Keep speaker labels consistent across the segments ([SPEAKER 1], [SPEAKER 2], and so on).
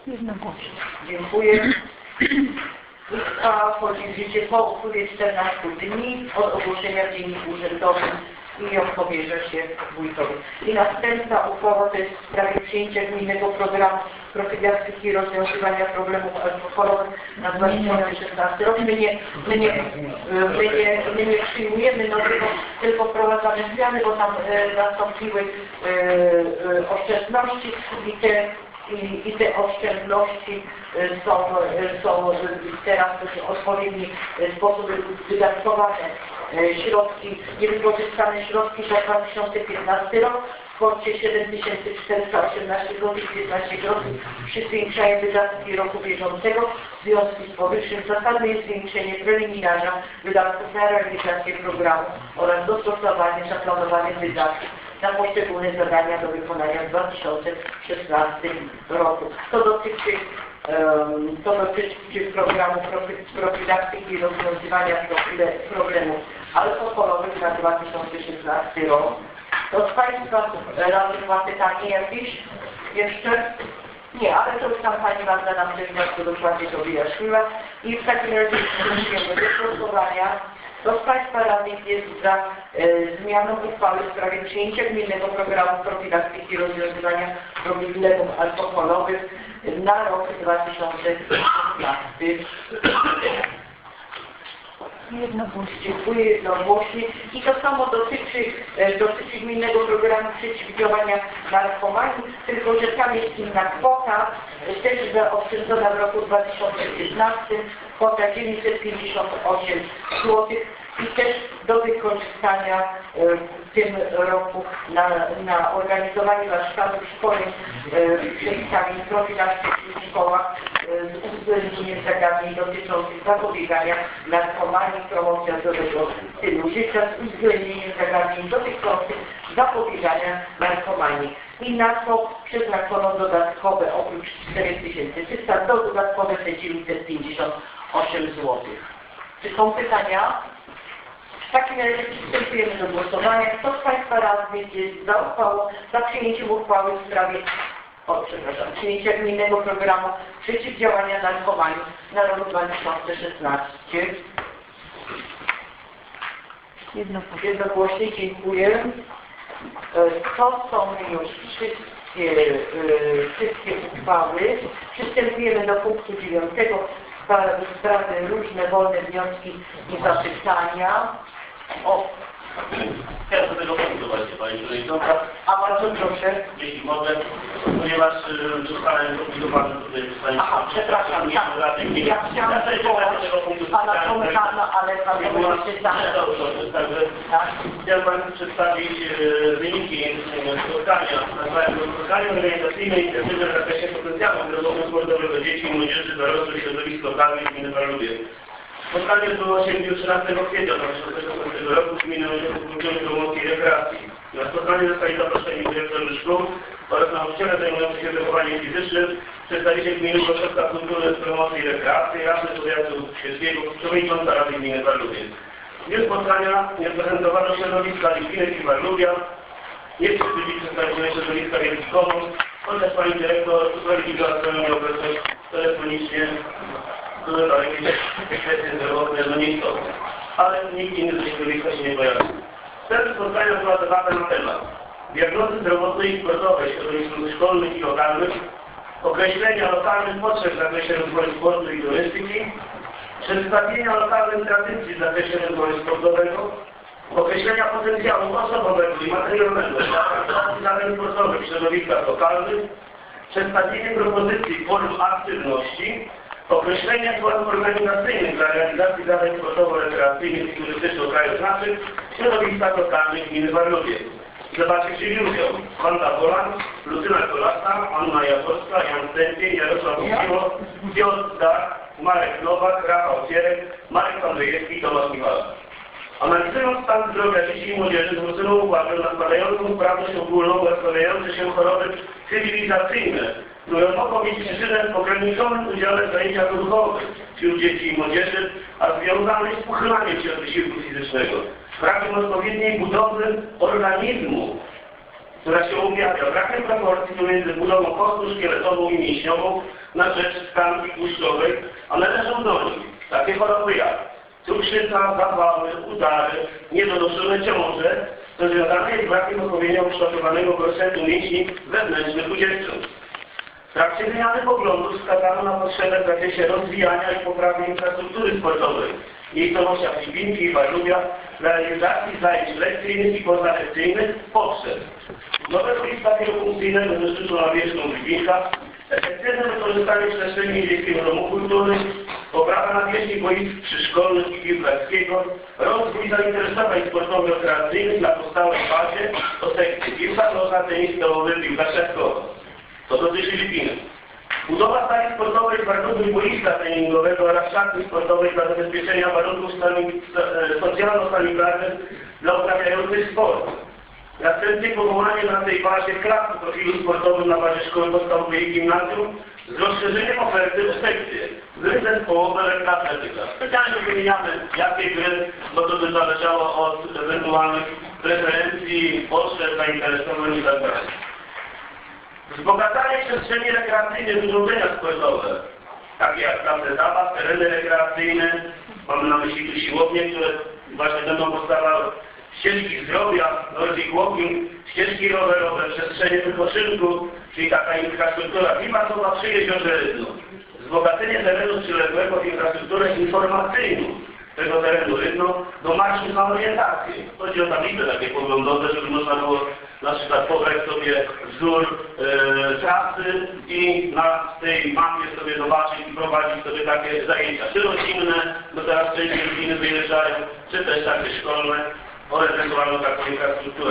[SPEAKER 1] Jednogłośnie.
[SPEAKER 2] Dziękuję. Uchwała wchodzi w życie po upływie 14 dni od ogłoszenia w Dzienniku Urzędowym i ją powierza się wójtowi. I następna uchwała to jest w sprawie przyjęcia gminnego programu profilaktyki i rozwiązywania problemów alkoholowych na 2016 rok. My nie przyjmujemy nowego, tylko wprowadzamy zmiany, bo tam nastąpiły oszczędności i te oszczędności są teraz w odpowiedni sposób wydatkowane. Środki, niewykorzystane środki za 2015 rok w kwocie 7418 zł 15 groszy przy zwiększaniu wydatki roku bieżącego. W związku z powyższym zasadne jest zwiększenie preliminarza wydatków na realizację programu oraz dostosowanie zaplanowanych wydatków na poszczególne zadania do wykonania w 2016 roku. To dotyczy programu profilaktyki i rozwiązywania problemów alkoholowych na 2016 rok. To z Państwa razem ma pytanie jakieś jeszcze? Nie, ale to już tam Pani Wanda nam też bardzo dokładnie to wyjaśniła. I w takim razie przystępujemy do głosowania. Kto z Państwa radnych jest za zmianą uchwały w sprawie przyjęcia gminnego programu profilaktyki i rozwiązywania problemów alkoholowych na rok 2016?
[SPEAKER 1] Jednogłośnie.
[SPEAKER 2] Dziękuję jednogłośnie. I to samo dotyczy gminnego programu przeciwdziałania narkomanii, tylko że tam jest inna kwota, też zaoszczędzona w roku 2015, kwota 958 zł i też do wykorzystania w tym roku na organizowanie warsztatów szkoleń przepisami profilaktyki w szkołach z uwzględnieniem zagadnień dotyczących zapobiegania narkomanii, promocja zdrowego stylu życia z uwzględnieniem zagadnień dotyczących zapobiegania narkomanii. I na to przeznaczono dodatkowe, oprócz 4300, dodatkowe te 958 zł. Czy są pytania? W takim razie przystępujemy do głosowania. Kto z Państwa radnych jest za uchwałą, za przyjęciem uchwały w sprawie przyjęcia gminnego programu przeciwdziałania narkomanii na rok 2016? Jednogłośnie dziękuję. To są już wszystkie uchwały. Przystępujemy do punktu 9. Sprawy różne, wolne wnioski i zapytania.
[SPEAKER 3] Chciałem do tego punktu właśnie, Pani Przewodnicząca.
[SPEAKER 2] A bardzo proszę.
[SPEAKER 3] Jeśli mogę, ponieważ zostałem zobligowany tutaj zostanie...
[SPEAKER 2] Aha, przepraszam, ja chciałam tego punktu Pana Tomeczana, ale Pan Tomeczan
[SPEAKER 3] Chciałem Państwu przedstawić wyniki spotkania. Nazwałem to spotkanie organizacyjne inicjatywy w zakresie potencjału zdrowotnego sportowego dzieci i młodzieży dorosłych środowisk lokalnych gminy Waluwie. Spotkanie odbyło się w dniu 13 kwietnia 2016 roku w Gminnym Ośrodku Kultury, Promocji i Rekreacji. Na spotkanie zostali zaproszeni dyrektorzy szkół oraz nauczyciele zajmujący się wychowaniem fizycznym, przedstawiciel Gminnego Ośrodka Kultury, Promocji i Rekreacji, radny powiatu świeckiego, przewodnicząca Rady Gminy Waluwie. W dniu spotkania nie prezentowano środowiska Litwinek i Waluwia, nie byli przedstawione środowiska Wielkich-Komów, chociaż pani dyrektor usprawiedliwiła swoją nieobecność telefonicznie, które dalej kwestie zdrowotne, no nieistotne. Ale nikt inny ze środowiska się nie pojawił. Wtedy spotkania była debata na temat diagnozy zdrowotnej i sportowej środowisk szkolnych i lokalnych, określenia lokalnych potrzeb w zakresie rozwoju sportu i turystyki, przedstawienia lokalnych tradycji w zakresie rozwoju sportowego, określenia potencjału osobowego i materialnego w zadań sportowych w środowiskach lokalnych, przedstawienie propozycji form aktywności, określenia form organizacyjnych dla realizacji zadań sportowo-rekreacyjnych i turystycznych krajoznawczych w środowiskach lokalnych gminy Waluwie. W debacie wzięli udział Wanda Bolan, Lucyna Kolasa, Anna Jaworska, Jan Stępień, Jarosław Usiło, Piotr Dach, Marek Nowak, Rafał Cierek, Marek Andrzejewski i Tomasz Michał. Analizując stan zdrowia dzieci i młodzieży, zwrócono uwagę na spadającą sprawność ogólną oraz pojawiające się choroby cywilizacyjne, które mogą mieć przyczynę w ograniczonym udziale w zajęciach ruchowych wśród dzieci i młodzieży, a związanych z uchylaniem się od wysiłku fizycznego. Brakiem odpowiedniej budowy organizmu która się objawia brakiem proporcji pomiędzy budową kostu szkieletową i mięśniową na rzecz tkanki tłuszczowej, a należą do nich takie choroby jak cukrzyca, zapały, udary, niedonoszone ciąże, co związane jest z brakiem odpowiednio ukształtowanego procentu mięśni wewnętrznych u dziewcząt. W trakcie wymiany poglądów wskazano na potrzebę w zakresie rozwijania i poprawy infrastruktury sportowej w miejscowościach Lipinki i Warzubia dla realizacji zajęć lekcyjnych i pozalekcyjnych poprzez nowe boiska wielofunkcyjne ze sztuczną nawierzchnią w Lipinkach, efektywne wykorzystanie przestrzeni Miejskiego Domu Kultury, poprawa nawierzchni boisk przyszkolnych i piłkarskiego, rozwój zainteresowań sportowo-rekreacyjnych na powstałej bazie o sekcje piłka nożna, tenis stołowy, piłka siatkowa. To dotyczy Lipinów. Budowa sali sportowej z warunków boiska treningowego oraz szatni sportowej dla zabezpieczenia warunków socjalno-sanitarnych dla uprawiających sport. Następnie powołanie na tej bazie klas w profilu sportowym na bazie szkoły podstawowej i gimnazjum z rozszerzeniem oferty o sekcje gry zespołowe, lekka atletyka. Specjalnie wymieniamy jakie gry, bo to by zależało od ewentualnych preferencji, potrzeb, zainteresowań itd. Wzbogacanie przestrzeni rekreacyjnych, urządzenia sportowe, takie jak place zabaw, tereny rekreacyjne, mamy na myśli tu siłownie, które właśnie będą powstawały, ścieżki zdrowia, Nordic Walking, ścieżki rowerowe, przestrzenie wypoczynku, czyli taka infrastruktura klimasowa przy jeziorze Rydno. Wzbogacenie terenu przyległego w infrastrukturę informacyjną tego terenu Rydno do marszu na orientację. Chodzi o tablice takie poglądowe, żeby można było na przykład pobrać sobie wzór trasy i na tej mapie sobie zobaczyć i prowadzić sobie takie zajęcia, czy rodzinne, bo teraz częściej rodziny wyjeżdżają, czy też takie szkolne, oraz ewentualną taką infrastrukturę.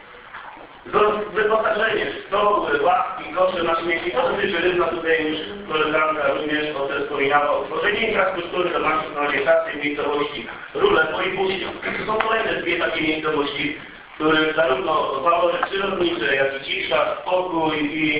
[SPEAKER 3] Wyposażenie, stoły, ławki, kosze na śmieci, to dotyczy Rydna, tutaj już koleżanka również o tym wspominała. Utworzenie infrastruktury do marszów na orientację w miejscowości Rulewo i Buźnią. To są kolejne dwie takie miejscowości, których zarówno walory przyrodnicze, jak i cisza, spokój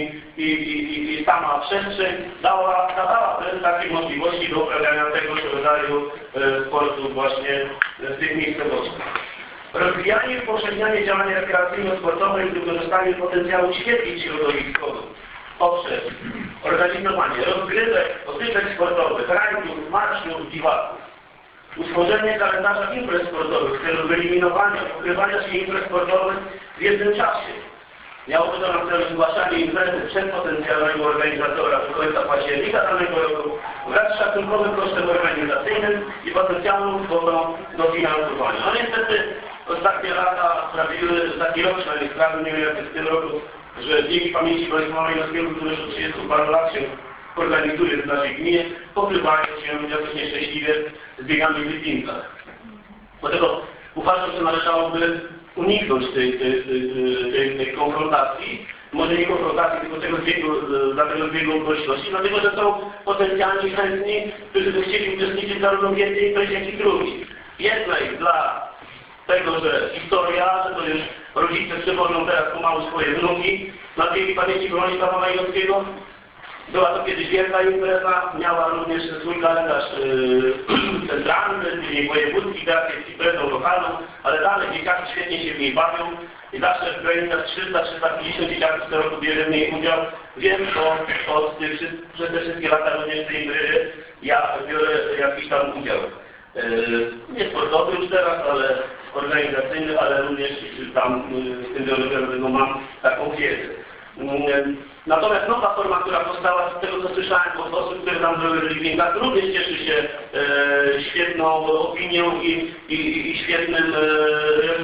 [SPEAKER 3] i sama przestrzeń dawała takie możliwości do uprawiania tego rodzaju sportu właśnie w tych miejscowościach. Rozwijanie i upowszechnianie działań rekreacyjno-sportowych z wykorzystaniem potencjału świetlic środowiskowych poprzez organizowanie rozgrywek, potyczek sportowych, rajdów, marszów, biwaków. Utworzenie kalendarza imprez sportowych w celu wyeliminowania, pokrywania się imprez sportowych w jednym czasie. Miałoby to na celu zgłaszanie imprezy przez potencjalnego organizatora do końca października danego roku wraz z szacunkowym kosztem organizacyjnym i potencjalną kwotą dofinansowania. No niestety ostatnie lata sprawiły, taki rok przynajmniej sprawił, nie wiem jak jest w tym roku, że dzięki pamięci Bolesława Majnowskiego, który już od 30 paru lat się organizuje w naszej gminie, pokrywają się jakoś nieszczęśliwie z biegami w Lipinkach. Dlatego uważam, że należałoby uniknąć tej konfrontacji, może nie konfrontacji, tylko tego zbiegu okoliczności, dlatego że są potencjalni chętni, którzy by chcieli uczestniczyć zarówno w jednej imprezie, jak i drugiej. Jednej dla tego, że historia, że to już rodzice przywożą teraz pomału swoje wnuki na dzięki pamięci Bronisława Majnowskiego. Była to kiedyś wielka impreza, miała również swój kalendarz centralny, czyli wojewódzki, teraz jest imprezą lokalną, ale dalej dzieciaki świetnie się w niej bawią i zawsze w granicach 300-350 dzieciaków co roku bierze w niej udział. Wiem, bo przez te wszystkie lata również w tej imprezie ja biorę jakiś tam udział. Nie sportowy już teraz, ale organizacyjny, ale również tam w tym biorę, mam taką wiedzę. Natomiast nowa forma, która powstała, z tego co słyszałem od osób, które tam były w Lipinkach, również cieszy się świetną opinią i świetnym, że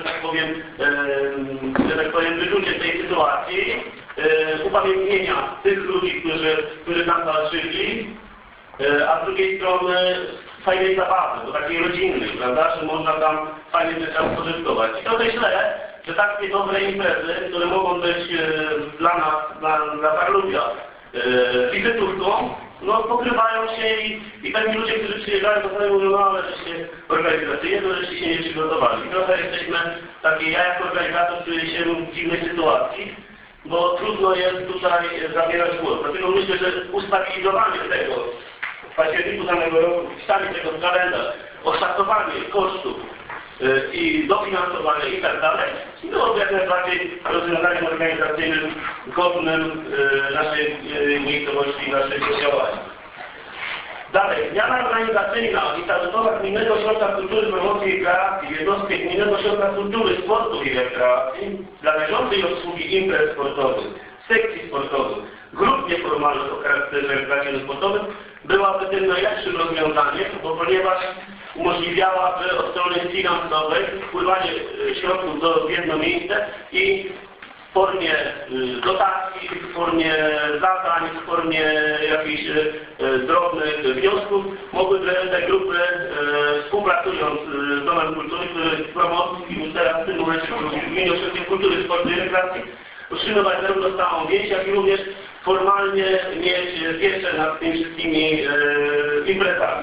[SPEAKER 3] tak powiem, wyczuciem tej sytuacji, upamiętnienia tych ludzi, którzy tam walczyli, a z drugiej strony fajnej zabawy, bo takiej rodzinnej, prawda, że można tam fajnie ten czas spożytkować. I to źle, że takie dobre imprezy, które mogą być dla nas, dla Tarlubia, wizytówką, no pokrywają się i pewni ludzie, którzy przyjeżdżają do kraju, mówią, no ale żeście organizacyjnie, to żeście się nie przygotowali. I trochę jesteśmy takie, ja jako organizator czuję się w dziwnej sytuacji, bo trudno jest tutaj zabierać głos. Dlatego myślę, że ustabilizowanie tego w październiku danego roku, wpisanie tego w kalendarz, oszacowanie kosztów i dofinansowanie i tak dalej. I byłoby jak najbardziej rozwiązaniem organizacyjnym godnym naszej miejscowości i naszego działania. Dalej, zmiana organizacyjna i statutowa Gminnego Ośrodka Kultury, Promocji i Rekreacji, jednostki Gminnego Ośrodka Kultury, Sportu i Rekreacji dla bieżącej obsługi imprez sportowych, sekcji sportowych, grup nieformalnych o charakterze rekreacyjno-sportowym byłaby tym najlepszym rozwiązaniem, bo ponieważ umożliwiałaby od strony finansowej wpływanie środków w jedno miejsce i w formie dotacji, w formie zadań, w formie jakichś drobnych wniosków mogłyby te grupy, współpracując z Domem Kultury, który w promocji teraz w tym momencie w Gminie Ośrodkiem Kultury, Sportu i Rekreacji utrzymywać zarówno stałą więź, jak i również formalnie mieć pieczę nad tymi wszystkimi imprezami.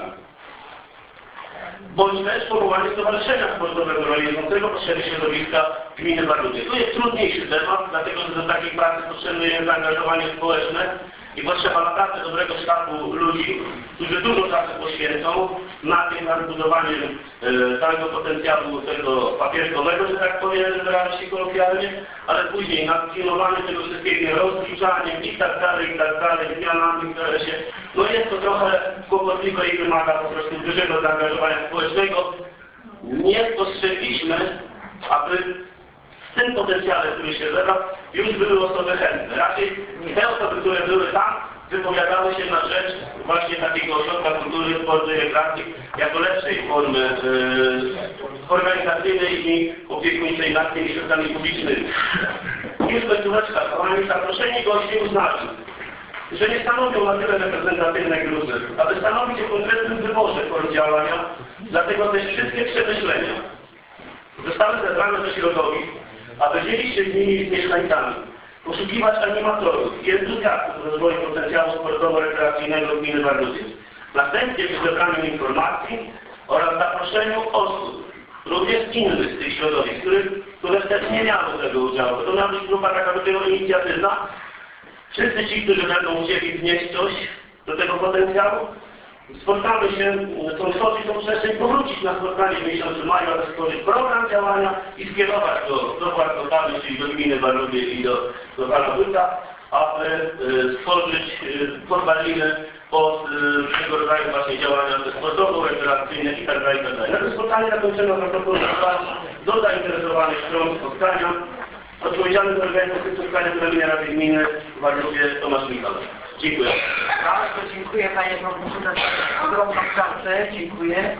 [SPEAKER 3] Bądź też powołanie stowarzyszenia sportowego realizującego potrzeby środowiska gminy Barludzie. Tu jest trudniejszy temat, dlatego że do takiej pracy potrzebne jest zaangażowanie społeczne i potrzeba naprawdę dobrego sztabu ludzi, którzy dużo czasu poświęcą na tym, nad budowaniem całego potencjału tego papierkowego, że tak powiem, wyrażę się kolokwialnie, ale później nad pilnowaniem tego wszystkiego, rozliczaniem i tak dalej, zmianami w zakresie. No jest to trochę kłopotliwe i wymaga po prostu dużego zaangażowania społecznego. Nie spostrzegliśmy, aby w tym potencjale, który się zebrał, już były osoby chętne. Raczej te osoby, które były tam, wypowiadały się na rzecz właśnie takiego ośrodka kultury, sportu i rekreacji jako lepszej formy organizacyjnej i opiekuńczej nad tymi środkami publicznymi. Już końcóweczka, kochani, zaproszeni goście uznali, że nie stanowią na tyle reprezentatywnej grupy, aby stanowić o konkretnym wyborze form działania, dlatego też wszystkie przemyślenia zostały zebrane do środowisk, aby dzielić się z nimi z mieszkańcami, poszukiwać animatorów i entuzjastów rozwoju potencjału sportowo-rekreacyjnego gminy Barludzie. Następnie przy zebraniu informacji oraz zaproszeniu osób, również innych z tych środowisk, które wtedy nie miały tego udziału. To miała być grupa taka dopiero inicjatywna. Wszyscy ci, którzy będą chcieli wnieść coś do tego potencjału, spotkamy się, chcą stworzyć tą przestrzeń, powrócić na spotkanie w miesiącu maju, aby stworzyć program działania i skierować do władz lokalnych, czyli do gminy Barludzie i do pana wójta, aby stworzyć podwaliny pod tego rodzaju właśnie działania sportowo-rekreacyjne i tak dalej. Na tym spotkaniu zakończono protokół do zainteresowanych stron spotkania. Odpowiedzialny za organizację spotkania Gminy Rady Gminy w Barludzie Tomasz Michałek. Dziękuję.
[SPEAKER 2] Bardzo dziękuję panie profesorze za ogromną pracę. Dziękuję.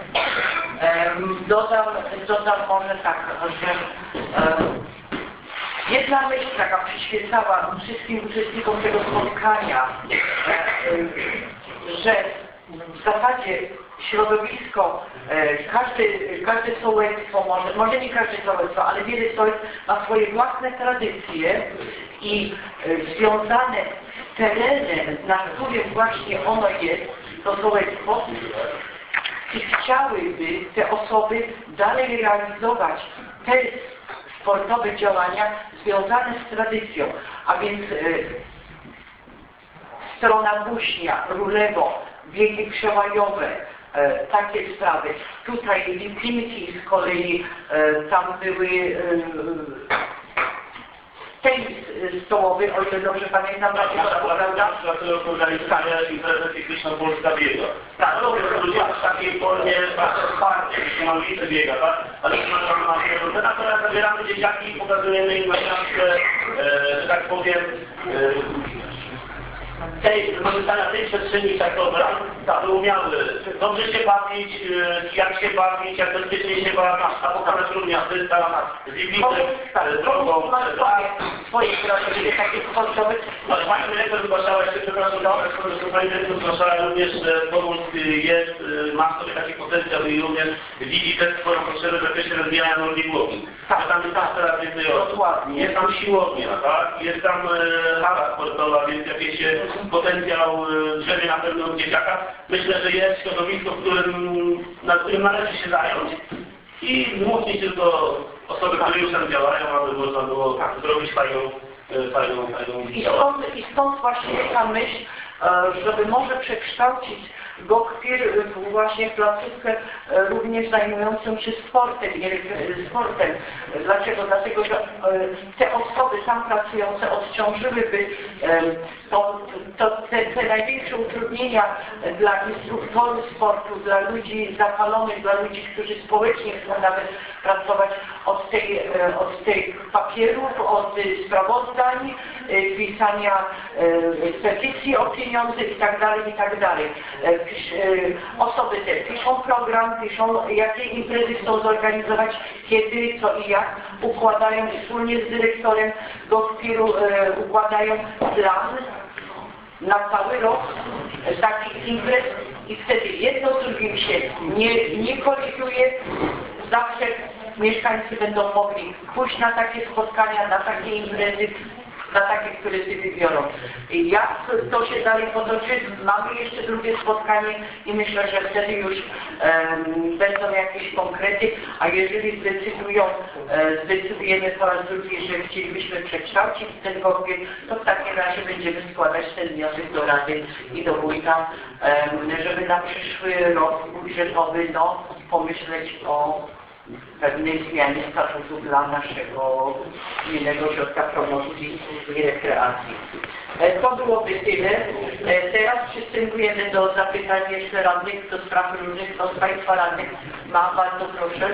[SPEAKER 2] Dodam może tak, że jedna myśl taka przyświecała wszystkim uczestnikom tego spotkania, że w zasadzie środowisko, każde sołectwo, może nie każde sołectwo, ale wiele sołectw ma swoje własne tradycje i związane z terenem, na którym właśnie ono jest, to sołectwo, i chciałyby te osoby dalej realizować te sportowe działania związane z tradycją, a więc strona Buśnia, Rulewo, biegi przełajowe, takie sprawy. Tutaj Infinity z kolei, tam były tenis stołowy, o ile dobrze pamiętam,
[SPEAKER 3] prawda? Organizacja imprezę cykliczną Polska biega. Tak, to ludzie w takiej formie wsparcie, jeśli mamy liczę biega, tak? Ale teraz zabieramy dzieciaki i pokazujemy im naprawdę, że tak powiem, wykorzystania tej przestrzeni tak dobra, aby umiały dobrze się bawić, jak bezpiecznie się bawić, a pokazać również asysta z Iglicy, drogą,
[SPEAKER 2] swoje strategie takie sportowe.
[SPEAKER 3] ale pani dyrektor zgłaszała jeszcze, przepraszam, że pani dyrektor zgłaszała również, że Pomóż ma w sobie taki potencjał i również widzi też swoją potrzebę w zakresie rozwijania nogi głowy.
[SPEAKER 2] Tak,
[SPEAKER 3] tam jest teraz więcej osób. Jest tam siłownia, tak? Jest tam hala sportowa, więc jakieś potencjał drzemie na pewno w dzieciakach. Myślę, że jest środowisko, na którym należy się zająć i wzmocnić tylko osoby, które już tam działają, aby można było zrobić fajną
[SPEAKER 2] I stąd właśnie ta myśl, żeby może przekształcić GOKFIR właśnie placówkę również zajmującą się sportem. Dlaczego? Dlatego, że te osoby tam pracujące odciążyłyby te największe utrudnienia dla instruktorów sportu, dla ludzi zapalonych, dla ludzi, którzy społecznie chcą nawet pracować od tych papierów, od sprawozdań, pisania petycji o pieniądze itd. Osoby te piszą program, piszą jakie imprezy chcą zorganizować, kiedy, co i jak, układają wspólnie z dyrektorem GOKFIR-u, układają plan na cały rok takich imprez i wtedy jedno z drugim się nie koliduje. Zawsze mieszkańcy będą mogli pójść na takie spotkania, na takie imprezy, na takie, które sobie biorą. Jak to się dalej potoczy? Mamy jeszcze drugie spotkanie i myślę, że wtedy już będą jakieś konkrety, a jeżeli zdecydujemy po raz drugi, że chcielibyśmy przekształcić ten GOKFIR, to w takim razie będziemy składać ten wniosek do Rady i do Wójta, żeby na przyszły rok budżetowy pomyśleć o pewnej zmianie statutu dla naszego gminnego ośrodka promocji i rekreacji. To byłoby tyle. Teraz przystępujemy do zapytań jeszcze radnych do spraw różnych. Kto z Państwa radnych ma? Bardzo proszę.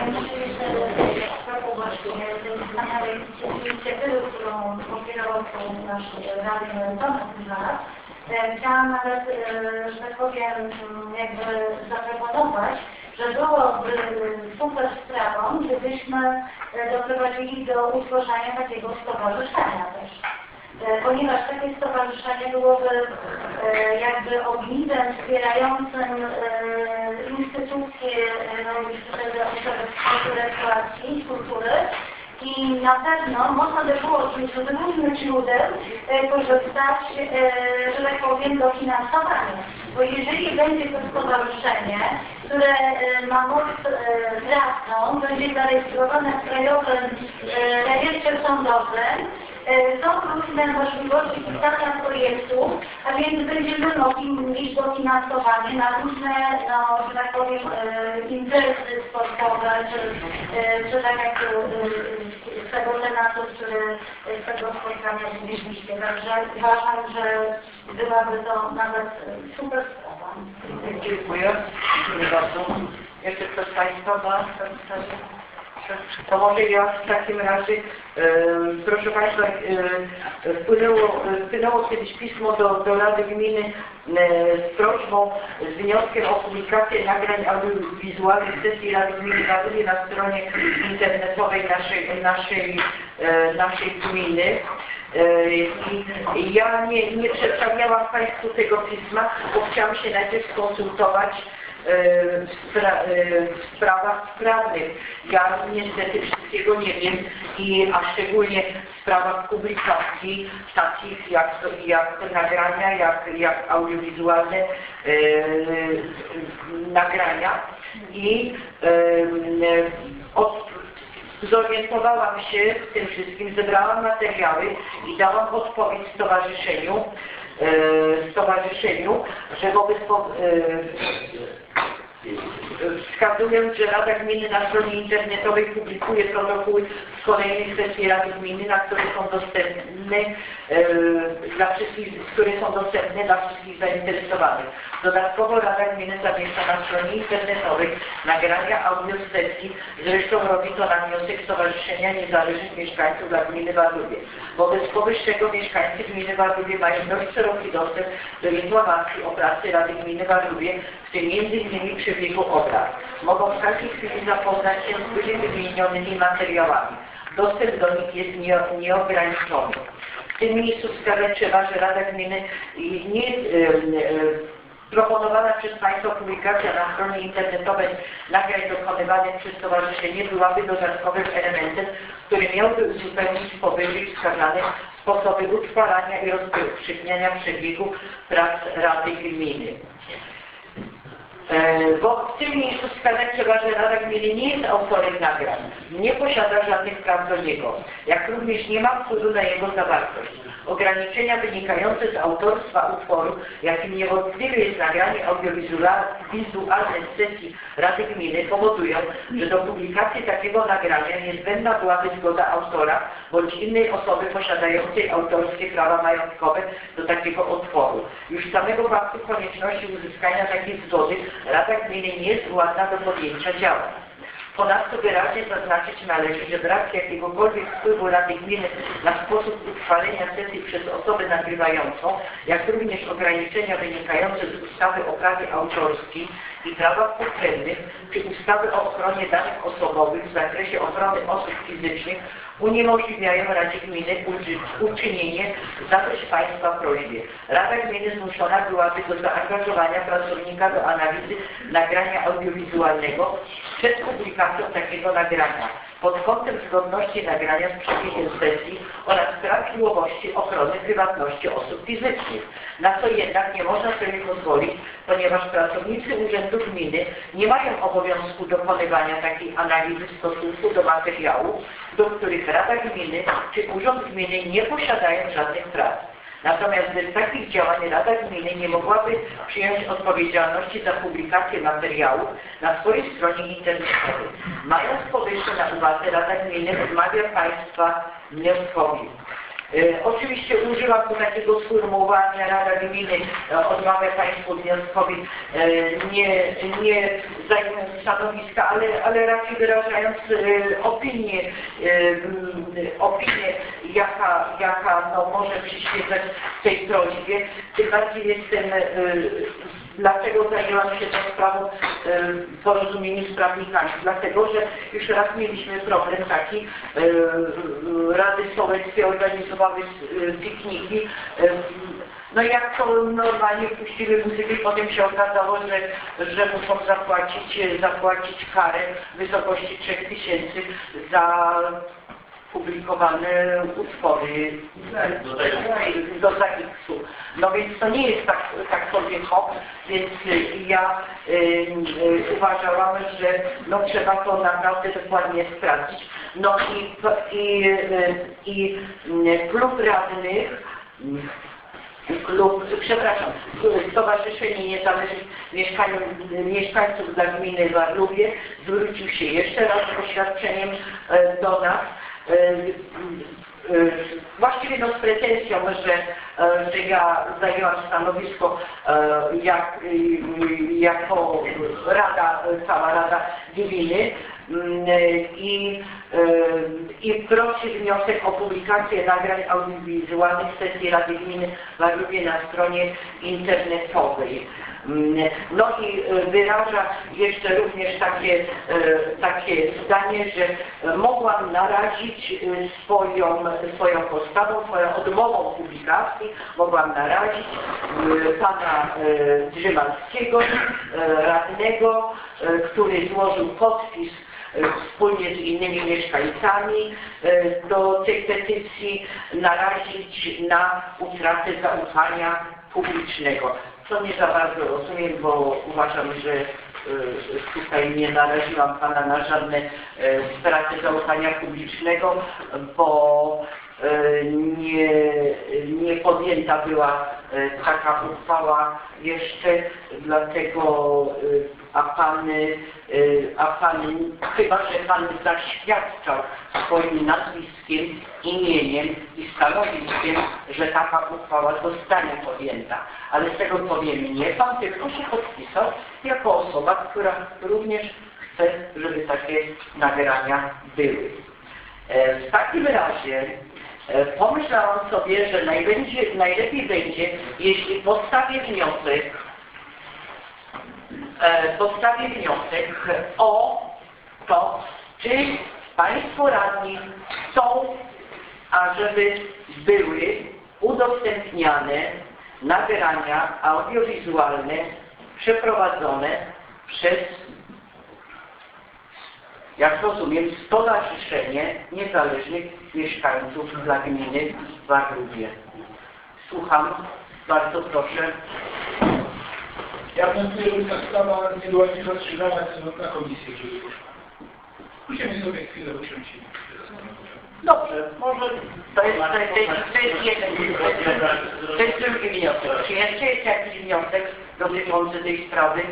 [SPEAKER 1] Inicjatywy, którą pokierował nasz radny Tomasz, chciałam nawet, że tak powiem, jakby zaproponować, że byłoby super sprawą, gdybyśmy doprowadzili do utworzenia takiego stowarzyszenia też. Ponieważ takie stowarzyszenie byłoby jakby ogniwem wspierającym instytucje, sportu, rekreacji, kultury. I na pewno można by było z różnych źródeł korzystać, że tak powiem, dofinansowania. Bo jeżeli będzie to stowarzyszenie, które ma moc prawną, będzie zarejestrowane w Krajowym Rejestrze Sądowym, są różne możliwości pisania projektu, a więc będziemy mogli mieć dofinansowanie na różne, że tak powiem, imprezy sportowe, czy tak jak z tego tematu, który z tego spotkania mówiliście. Także uważam, że byłaby to nawet super sprawa.
[SPEAKER 2] Dziękuję. Dziękuję bardzo. Jeszcze ktoś z Państwa ma? To może ja w takim razie, proszę Państwa, wpłynęło kiedyś pismo do Rady Gminy z prośbą, z wnioskiem o publikację nagrań audiowizualnych sesji Rady Gminy na stronie internetowej naszej gminy. I ja nie przedstawiałam Państwu tego pisma, bo chciałam się najpierw skonsultować w sprawach prawnych. Ja niestety wszystkiego nie wiem a szczególnie w sprawach publikacji takich jak nagrania, jak audiowizualne nagrania i zorientowałam się w tym wszystkim, zebrałam materiały i dałam odpowiedź stowarzyszeniu, że wobec wskazując, że Rada Gminy na stronie internetowej publikuje protokoły z kolejnych sesji Rady Gminy, które są dostępne dla wszystkich zainteresowanych. Dodatkowo Rada Gminy zamieszcza na stronie internetowej nagrania audio z sesji, zresztą robi to na wniosek Stowarzyszenia Niezależnych Mieszkańców dla Gminy Wardubie. Wobec powyższego mieszkańcy Gminy Wardubie mają dość szeroki dostęp do informacji o pracy Rady Gminy Wardubie, w tym m.in. przebiegu obrad. Mogą w każdej chwili zapoznać się z wymienionymi materiałami. Dostęp do nich jest nieograniczony. W tym miejscu wskazać trzeba, że Rada Gminy nie proponowana przez Państwa publikacja na stronie internetowej nagrań dokonywanych przez Stowarzyszenie byłaby dodatkowym elementem, który miałby uzupełnić powyżej wskazane sposoby utrwalania i rozpowszechniania przebiegu prac Rady Gminy. Bo w tym miejscu wskazać trzeba, że Rada Gminy nie jest autorem nagrań, nie posiada żadnych praw do niego, jak również nie ma wpływu na jego zawartość. ograniczenia wynikające z autorstwa utworu, jakim niewątpliwie jest nagranie audiowizualne z sesji Rady Gminy, powodują, że do publikacji takiego nagrania niezbędna byłaby zgoda autora bądź innej osoby posiadającej autorskie prawa majątkowe do takiego utworu. Już z samego faktu konieczności uzyskania takiej zgody Rada Gminy nie jest władna do podjęcia działań. Ponadto wyraźnie zaznaczyć należy, że brak jakiegokolwiek wpływu Rady Gminy na sposób uchwalenia sesji przez osobę nagrywającą, jak również ograniczenia wynikające z ustawy o prawie autorskim i prawach pokrewnych czy ustawy o ochronie danych osobowych w zakresie ochrony osób fizycznych uniemożliwiają Radzie Gminy uczynienie zadość Państwa prośbie. Rada Gminy zmuszona byłaby do zaangażowania pracownika do analizy nagrania audiowizualnego przed publikacją takiego nagrania pod kątem zgodności nagrania z przebiegiem sesji oraz prawidłowości ochrony prywatności osób fizycznych. Na co jednak nie można sobie pozwolić, ponieważ pracownicy Urzędu Gminy nie mają obowiązku dokonywania takiej analizy w stosunku do materiałów, do których Rada Gminy czy Urząd Gminy nie posiadają żadnych praw. Natomiast bez takich działań Rada Gminy nie mogłaby przyjąć odpowiedzialności za publikację materiałów na swojej stronie internetowej. Mając powyższe na uwadze, Rada Gminy odmawia Państwa wnioskowi. Oczywiście użyłam tu takiego sformułowania Rada Gminy odmawia Państwu wnioskowi, nie zajmując stanowiska, ale raczej wyrażając opinię, jaka może przyświecać tej prośbie. Tym bardziej jestem, dlaczego zajęłam się tą sprawą w porozumieniu z prawnikami? Dlatego, że już raz mieliśmy problem taki, Rady Sołeckie organizowały pikniki, no jak to normalnie puściły muzykę, potem się okazało, że muszą zapłacić karę w wysokości 3000 za publikowane utwory do ZAX-u. No więc to nie jest tak sobie hop, więc ja uważałam, że no trzeba to naprawdę dokładnie sprawdzić. No i klub radnych, Stowarzyszenie Niezależnych Mieszkańców dla Gminy Warlubie zwrócił się jeszcze raz z oświadczeniem do nas, właściwie z pretensją, że ja zajęłam stanowisko jako cała Rada Gminy i prosi wniosek o publikację nagrań audiowizualnych z sesji Rady Gminy Warlubie na stronie internetowej. No i wyraża jeszcze również takie zdanie, że mogłam narazić swoją postawą, swoją odmową publikacji, mogłam narazić pana Drzymalskiego, radnego, który złożył podpis wspólnie z innymi mieszkańcami do tej petycji, narazić na utratę zaufania publicznego. Co nie za bardzo rozumiem, bo uważam, że tutaj nie naraziłam pana na żadne straty zaufania publicznego, bo nie podjęta była taka uchwała jeszcze, dlatego chyba że pan zaświadczał swoim nazwiskiem, imieniem i stanowiskiem, że taka uchwała zostanie podjęta. Ale z tego co wiem, nie pan, tylko się podpisał jako osoba, która również chce, żeby takie nagrania były. W takim razie pomyślałam sobie, że najlepiej będzie, jeśli postawię wniosek o to, czy Państwo radni chcą, ażeby były udostępniane nagrania audiowizualne przeprowadzone przez, jak rozumiem, Stowarzyszenie Niezależnych Mieszkańców dla Gminy Warlubie. Słucham, bardzo proszę.
[SPEAKER 4] Ja wnioskuję, żeby ta sprawa nie była nie rozstrzygana na komisji, żeby poszła. Musimy sobie chwilę usiąść i chwilę zastanowić.
[SPEAKER 2] Dobrze, może to jest jeden, to jest drugi wniosek. Czy jeszcze jest jakiś wniosek dotyczący tej sprawy?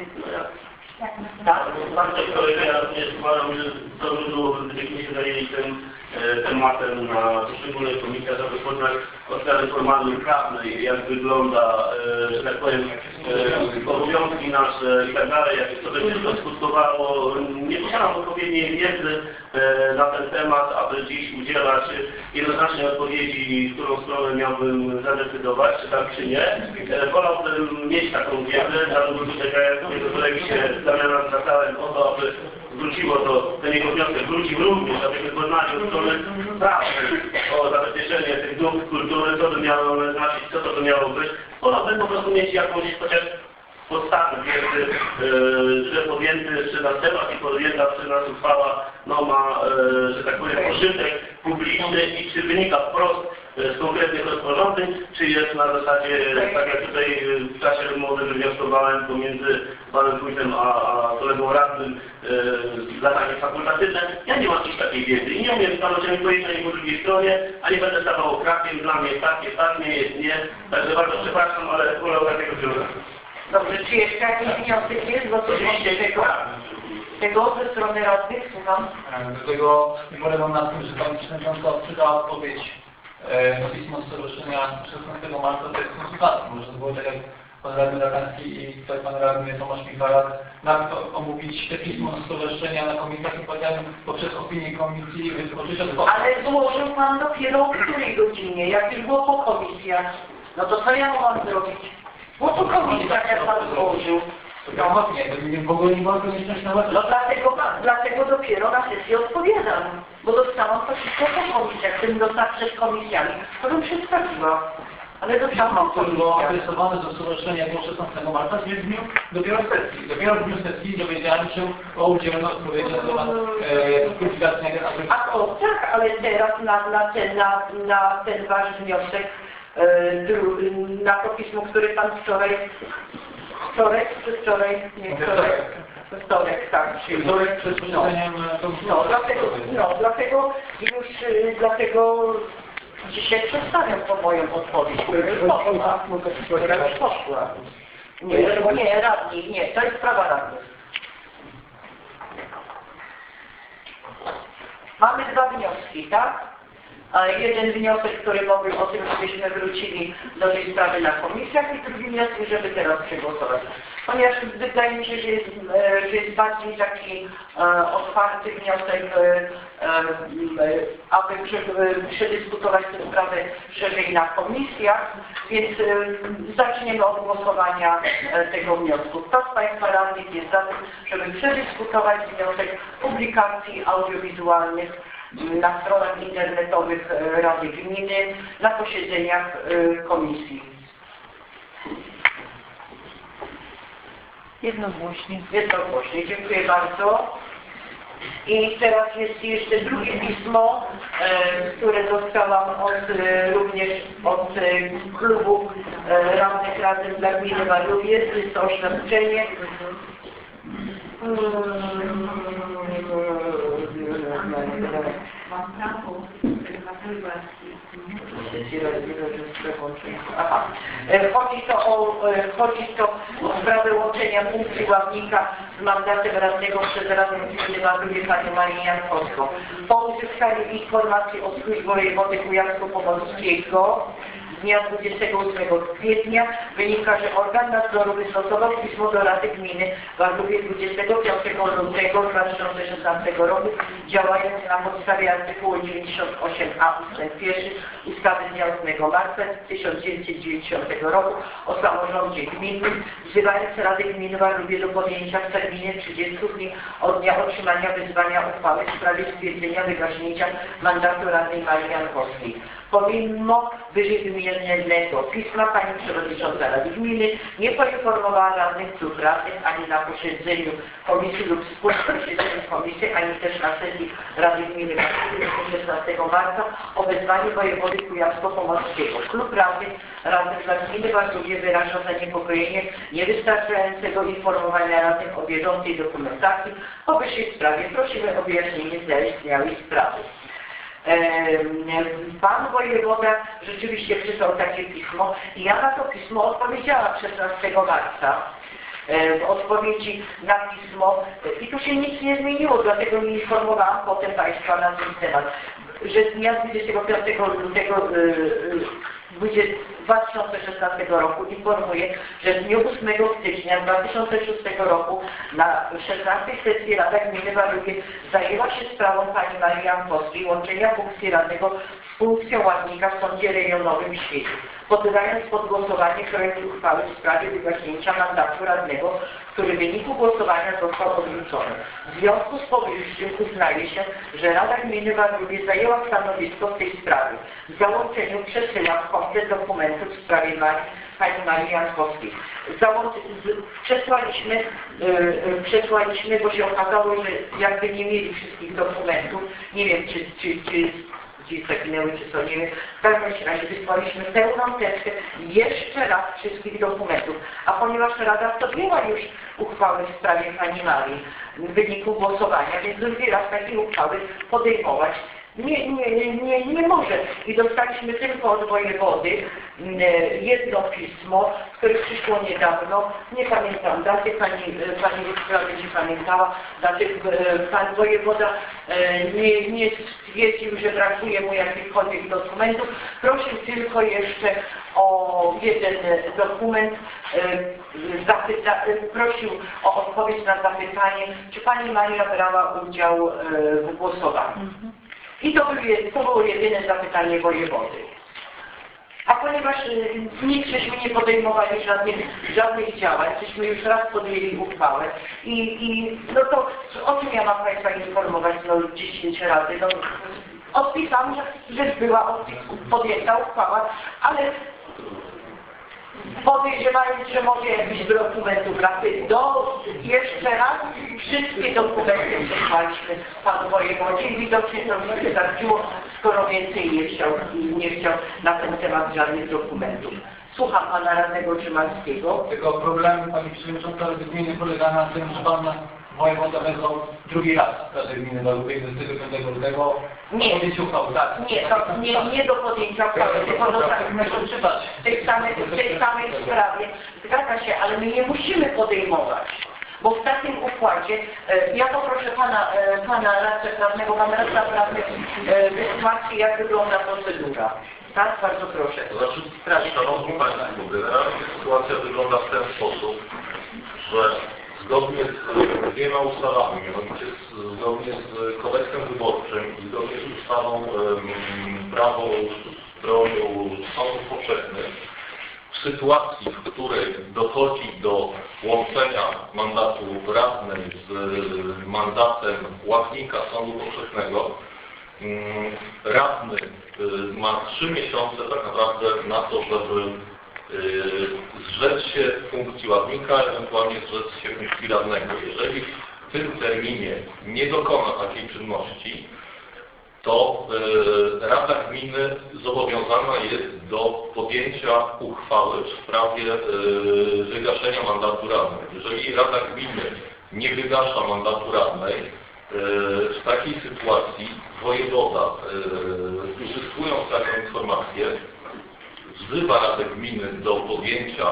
[SPEAKER 2] Tak?
[SPEAKER 3] Bardzo kolego, ja również uważam, że dobrze byłoby, gdybyśmy się zajęli tym tematem na poszczególnych komisjach, żeby poznać od strony formalnej, prawnej, jak wygląda, że tak powiem, obowiązki nasze i tak dalej, jak to będzie wszystko skutkowało. Nie posiadam odpowiedniej wiedzy na ten temat, aby dziś udzielać jednoznacznej odpowiedzi, w którą stronę miałbym zadecydować, czy tak, czy nie. Wolałbym mieć taką wiedzę, dlatego tutaj jak kolegi się zwracałem o to, aby wróciło ten jego wniosek, wrócił również, abyśmy poznali od strony prawnej o zabezpieczenie tych dóbr kultury, co to miało znaczyć, co to miało być. Wolałbym po prostu mieć jakąś chociaż podstawę wiedzy, że podjęty przez nas temat i podjęta przez nas uchwała ma, że tak powiem, pożytek publiczny i czy wynika wprost z konkretnych rozporządzeń, czy jest na zasadzie, tak jak tutaj w czasie rozmowy wywnioskowałem pomiędzy panem wójtem a kolegą radnym, zadanie fakultatywne. Ja nie mam dziś takiej wiedzy i nie umiem stanąć ani po jednej, ani po drugiej stronie, a nie będę stawał krakiem, dla mnie jest tak, nie jest nie. Także bardzo przepraszam, ale wolę takiego wziąć.
[SPEAKER 2] Dobrze, czy jeszcze jakiś wniosek jest? Bo oczywiście tego ze strony radnych, słucham.
[SPEAKER 4] Do tego nie polegam na tym, że pani przewodnicząca przydała odpowiedź na pismo stowarzyszenia 16 marca, to jest konsultacja. Może to było tak jak pan radny Rakański i tutaj pan radny Tomasz Michałek, nawet omówić te pismo stowarzyszenia na komisjach i potem poprzez opinię komisji wytworzyć odpowiedź.
[SPEAKER 2] Ale złożył pan dopiero o której godzinie? Jak już było po komisjach? No to co ja mam zrobić? Bo po komisjach jak pan złożył.
[SPEAKER 4] No nie, w ogóle nie mogę mieć na
[SPEAKER 2] No dlatego dopiero na sesję odpowiadam. Bo dostałam to wszystko po komisjach, tym dostać przed komisjami. To bym przedstawiła. Ale dostałam
[SPEAKER 4] to było adresowane do stowarzyszenia po 16 marca, czyli w dniu dopiero sesji. Dopiero w dniu sesji dowiedziałem się o udzielonej odpowiedzi na temat publikacji agregacji.
[SPEAKER 2] Tak, ale teraz na ten wasz wniosek, na to pismo, które pan wczoraj, tak.
[SPEAKER 4] Wtorek przed posiedzeniem
[SPEAKER 2] dlatego dzisiaj przedstawiam tą moją odpowiedź, która już poszła. Nie, radni, nie, to jest sprawa radnych. Mamy dwa wnioski, tak? Jeden wniosek, który mówił o tym, żebyśmy wrócili do tej sprawy na komisjach i drugi wniosek, żeby teraz przegłosować. Ponieważ wydaje mi się, że jest bardziej taki otwarty wniosek, aby przedyskutować tę sprawę szerzej na komisjach, więc zaczniemy od głosowania tego wniosku. Kto z Państwa radnych jest za tym, żeby przedyskutować wniosek publikacji audiowizualnych na stronach internetowych Rady Gminy, na posiedzeniach komisji?
[SPEAKER 1] Jednogłośnie.
[SPEAKER 2] Jednogłośnie. Dziękuję bardzo. I teraz jest jeszcze drugie pismo, które dostałam również od klubu radnych Rady dla Gminy Walubiec. Jest to oświadczenie. Chodzi to o sprawę łączenia funkcji ławnika z mandatem radnego przez Radę Gminy Walubiec panią Marię Jankowską. Po uzyskaniu informacji od służb wojewody kujawsko-pomorskiego z dnia 28 kwietnia wynika, że organ nadzoru wystosował pismo do Rady Gminy Walubiec 25 lutego 2016 roku, działając na podstawie artykułu 98a ust. 1 ustawy z dnia 8 marca 1990 roku o samorządzie gminnym, wzywając Radę Gminy Walubiec do podjęcia w terminie 30 dni od dnia otrzymania wezwania uchwały w sprawie stwierdzenia wygaśnięcia mandatu radnej Marii Jankowskiej. Pomimo wyżej wymienionego pisma pani przewodnicząca Rady Gminy nie poinformowała radnych lub radnych ani na posiedzeniu komisji lub wspólnym posiedzeniu komisji, ani też na sesji Rady Gminy 16 marca o wezwaniu wojewody kujawsko-pomorskiego. Klub radnych dla Gminy Walubiec wyraża zaniepokojenie niewystarczającego informowania radnych o bieżącej dokumentacji w powyższej sprawie. Prosimy o wyjaśnienie zaistniałej sprawy. Pan wojewoda rzeczywiście przysłał takie pismo i ja na to pismo odpowiedziałam 16 marca. W odpowiedzi na pismo i tu się nic nie zmieniło, dlatego informowałam potem Państwa na ten temat, że dnia 25 lutego 2016 roku informuję, że w dniu 8 stycznia 2006 roku na 16 sesji Rada Gminy Walugie zajęła się sprawą pani Marii Jankowskiej łączenia funkcji radnego z funkcją ławnika w Sądzie Rejonowym w Świecie, poddając pod głosowanie projekt uchwały w sprawie wygaśnięcia mandatu radnego, który w wyniku głosowania został odrzucony. W związku z powyższym uznaje się, że Rada Gminy Walugie zajęła stanowisko w tej sprawie. W załączeniu przesyłam komplet dokumentów w sprawie pani Marii Jankowskiej. Przesłaliśmy, bo się okazało, że jakby nie mieli wszystkich dokumentów, nie wiem czy gdzieś zaginęły, czy co, nie wiem. W każdym razie wysłaliśmy pełną teczkę jeszcze raz wszystkich dokumentów. A ponieważ Rada podjęła już uchwałę w sprawie pani Marii w wyniku głosowania, więc drugi raz takiej uchwały podejmować nie może. I dostaliśmy tylko od wojewody jedno pismo, które przyszło niedawno. Nie pamiętam daty, pani Wiktoria będzie pamiętała daty. Pan wojewoda nie stwierdził, że brakuje mu jakichkolwiek dokumentów. Prosił tylko jeszcze o jeden dokument, prosił o odpowiedź na zapytanie, czy pani Maria brała udział w głosowaniu. I to było jedyne zapytanie wojewody. A ponieważ nic żeśmy nie podejmowali żadnych działań, żeśmy już raz podjęli uchwałę no to o czym ja mam Państwa informować 10 razy? No, odpisam, że była podjęta uchwała, ale podejrzewając, że może jakiś dokumentów brakuje. Jeszcze raz wszystkie dokumenty przesłaliśmy panu wojewodzie i widocznie to mi wystarczyło, skoro więcej nie chciał na ten temat żadnych dokumentów. Słucham pana radnego Szymańskiego.
[SPEAKER 4] Tylko problem, pani przewodnicząca, gminy polega na tym, że pan wojewoda wezwał drugi raz Radę Gminy Walugie 25 lutego.
[SPEAKER 2] Nie,
[SPEAKER 4] uchwał, tak.
[SPEAKER 2] Nie do podjęcia uchwały, tylko do w tej samej sprawie. Zgadza się, ale my nie musimy podejmować. Bo w takim układzie, ja poproszę pana radcę prawnego, pan radca prawny wytłumaczy, jak wygląda procedura. Tak, bardzo proszę.
[SPEAKER 5] To znaczy, szanowni Państwo, generalnie sytuacja wygląda w ten sposób, że zgodnie z dwiema ustawami, mianowicie zgodnie z kodeksem wyborczym i zgodnie z ustawą prawo sądów powszechnych, w sytuacji, w której dochodzi do łączenia mandatu radnej z mandatem ławnika sądu powszechnego, radny ma 3 miesiące tak naprawdę na to, żeby zrzec się funkcji ławnika, ewentualnie zrzec się funkcji radnego. Jeżeli w tym terminie nie dokona takiej czynności, to Rada Gminy zobowiązana jest do podjęcia uchwały w sprawie wygaszenia mandatu radnej. Jeżeli Rada Gminy nie wygasza mandatu radnej, w takiej sytuacji wojewoda, uzyskując taką informację, wzywa Radę Gminy do podjęcia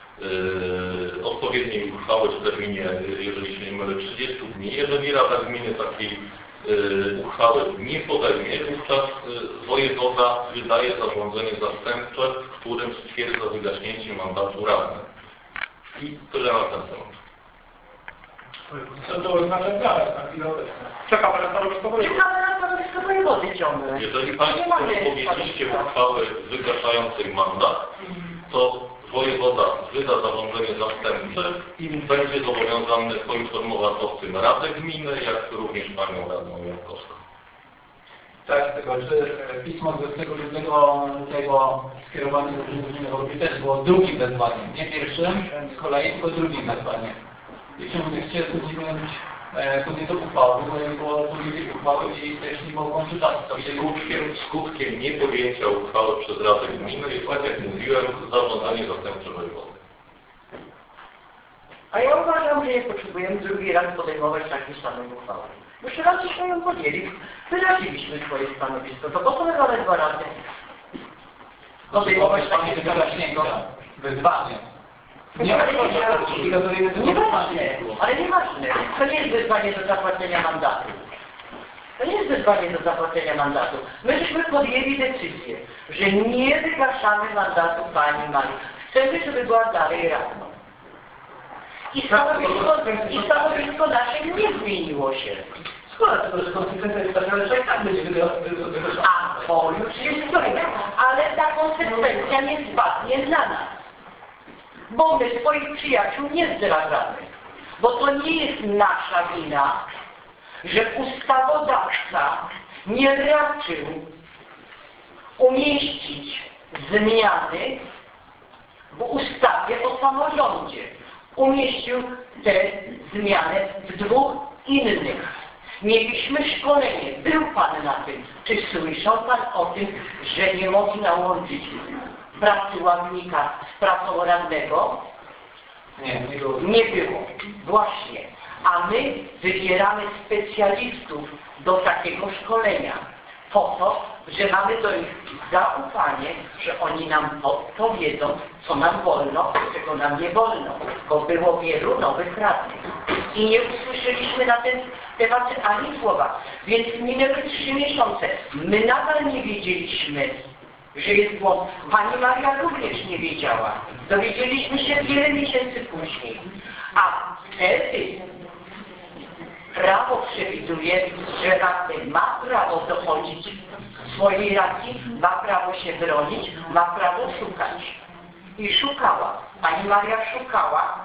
[SPEAKER 5] odpowiedniej uchwały w terminie, jeżeli się nie mylę, 30 dni. Jeżeli Rada Gminy takiej uchwały nie podejmie, wówczas wojewoda wydaje zarządzenie zastępcze, w którym stwierdza wygaśnięcie mandatu radnego. I tyle na ten temat.
[SPEAKER 4] Co to oznacza prawa na chwilę obecną?
[SPEAKER 2] Czekamy na stanowisko wojewody ciągle.
[SPEAKER 5] Jeżeli Państwo podjęliście uchwałę wygaszającej mandat, to wojewoda wyda zarządzenie zastępcze i będzie zobowiązany poinformować o tym Radę Gminy, jak również panią radną Jankowską.
[SPEAKER 4] Tak, tylko że pismo 20 lutego skierowane do Gminy Walugie też było drugim wezwaniem, nie pierwszym z kolei, tylko drugim wezwaniem. I chcieliście podjęto uchwałę, w ogóle nie było podjętej uchwały i też nie było konsultacji.
[SPEAKER 5] Skutkiem niepodjęcia uchwały przez Radę Gminy jest, tak jak mówiłem, zarządzanie zastępcze wojewody.
[SPEAKER 2] A ja uważam, że nie potrzebujemy drugi raz podejmować takiej samej uchwały. Już raz żeśmy ją podjęli, wyraziliśmy swoje stanowisko. To po co wybrać 2 razy?
[SPEAKER 4] Podejmować takie wyzwanie.
[SPEAKER 2] Nieważne, ale nieważne. To nie jest wyzwanie do zapłacenia mandatu. To nie jest wyzwanie do zapłacenia mandatu. Myśmy podjęli decyzję, że nie wygaszamy mandatu pani Marii. Chcemy, żeby była dalej radną. I stanowisko nasze nie zmieniło się.
[SPEAKER 4] Skoro to jest konsekwencja jest taka, że i tak będzie wygoszona.
[SPEAKER 2] A to już jest kolejne. Ale ta konsekwencja nie spadnie na nas. Bo my swoich przyjaciół nie zdradzamy. Bo to nie jest nasza wina, że ustawodawca nie raczył umieścić zmiany w ustawie o samorządzie. Umieścił te zmiany w 2 innych. Mieliśmy szkolenie. Był Pan na tym. Czy słyszał Pan o tym, że nie można łączyć pracy ławnika z pracą radnego?
[SPEAKER 4] Nie było.
[SPEAKER 2] Nie było. Właśnie. A my wybieramy specjalistów do takiego szkolenia. Po to, że mamy do nich zaufanie, że oni nam powiedzą, co nam wolno, czego nam nie wolno. Bo było wielu nowych radnych. I nie usłyszeliśmy na ten temat ani słowa. Więc minęły 3 miesiące. My nadal nie wiedzieliśmy, że jest błąd. Pani Maria również nie wiedziała. Dowiedzieliśmy się wiele miesięcy później. A wtedy prawo przewiduje, że radny ma prawo dochodzić swojej racji, ma prawo się bronić, ma prawo szukać. I szukała. Pani Maria szukała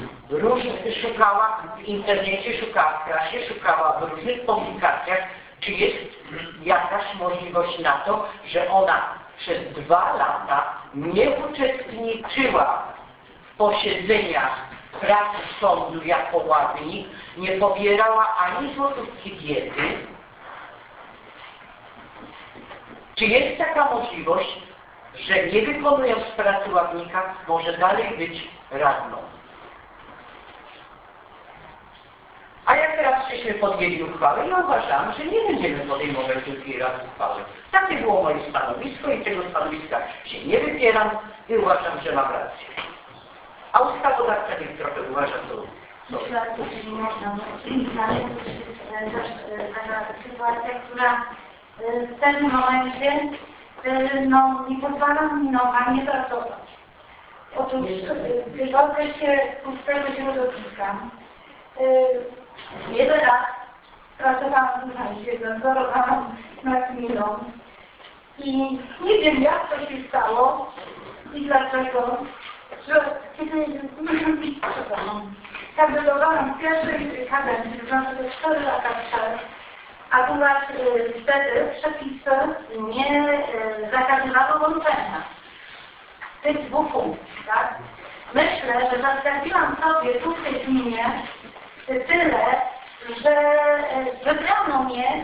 [SPEAKER 2] w internecie, szukała w prasie, szukała w różnych publikacjach, czy jest jakaś możliwość na to, że ona przez 2 lata nie uczestniczyła w posiedzeniach pracy sądu jako ławnik, nie pobierała ani złotówki diety. Czy jest taka możliwość, że nie wykonując pracy ławnika może dalej być radną? A jak teraz żeśmy podjęli uchwałę, ja uważam, że nie będziemy podejmować drugiej raz uchwały. Takie było moje stanowisko i tego stanowiska się nie wypieram i uważam, że mam rację. A ustawodawca niech trochę uważa to.
[SPEAKER 1] Myślę, że nie można. Też taka sytuacja, która w pewnym momencie nie pozwala mi normalnie pracować. Otóż w okresie pustego środowiska jeden raz pracowałam w urzędzie, nadzorowałam nad gminą i nie wiem jak to się stało i dlaczego, że kiedy kandydowałam w pierwszej kadencji, to znaczy 4 lata przed, akurat wtedy przepisy nie zakazywały łączenia tych 2 funkcji, tak? Myślę, że zastawiłam sobie tu w tej gminie tyle, że wybrano mnie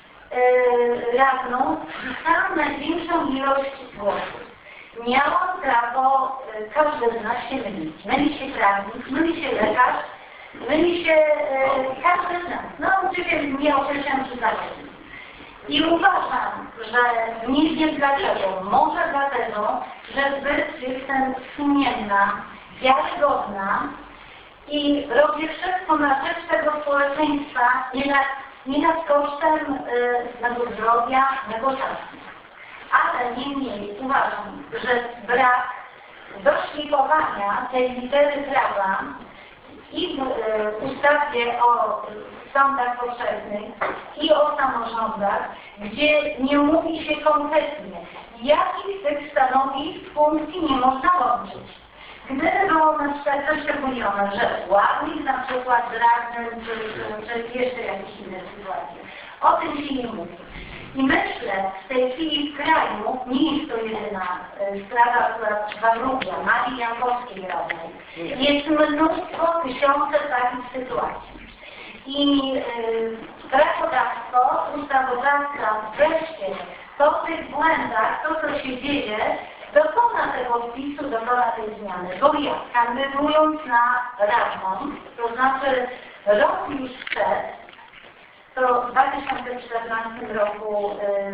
[SPEAKER 1] radną i tam największą ilość głosów. Miałam prawo, każdy z nas się mylić. Myli się prawnik, myli się lekarz, myli się każdy z nas. No oczywiście nie określam się zawodów. I uważam, że nie wiem dlaczego, może dlatego, że zbyt jestem sumienna, wiarygodna i robię wszystko na rzecz tego społeczeństwa, nie nad kosztem mego zdrowia, mego czasu. Ale niemniej uważam, że brak doszlifowania tej litery prawa i w ustawie o sądach powszechnych i o samorządach, gdzie nie mówi się konkretnie, jakich z tych stanowisk funkcji nie można łączyć. Gdyby było na przykład wyszczególnione, że ławnik na przykład radny, czy jeszcze jakieś inne sytuacje, o tym się nie mówi. I myślę, w tej chwili w kraju nie jest to jedyna sprawa, która warunka Marii Jankowskiej radnej. Jest mnóstwo, tysiące takich sytuacji. I prawodawstwo, ustawodawca wreszcie po tych błędach, to co się dzieje, dokona tego wpisu, dokona tej zmiany. Bo ja, kandydując na radną, to znaczy rok już przed, to w 2014 roku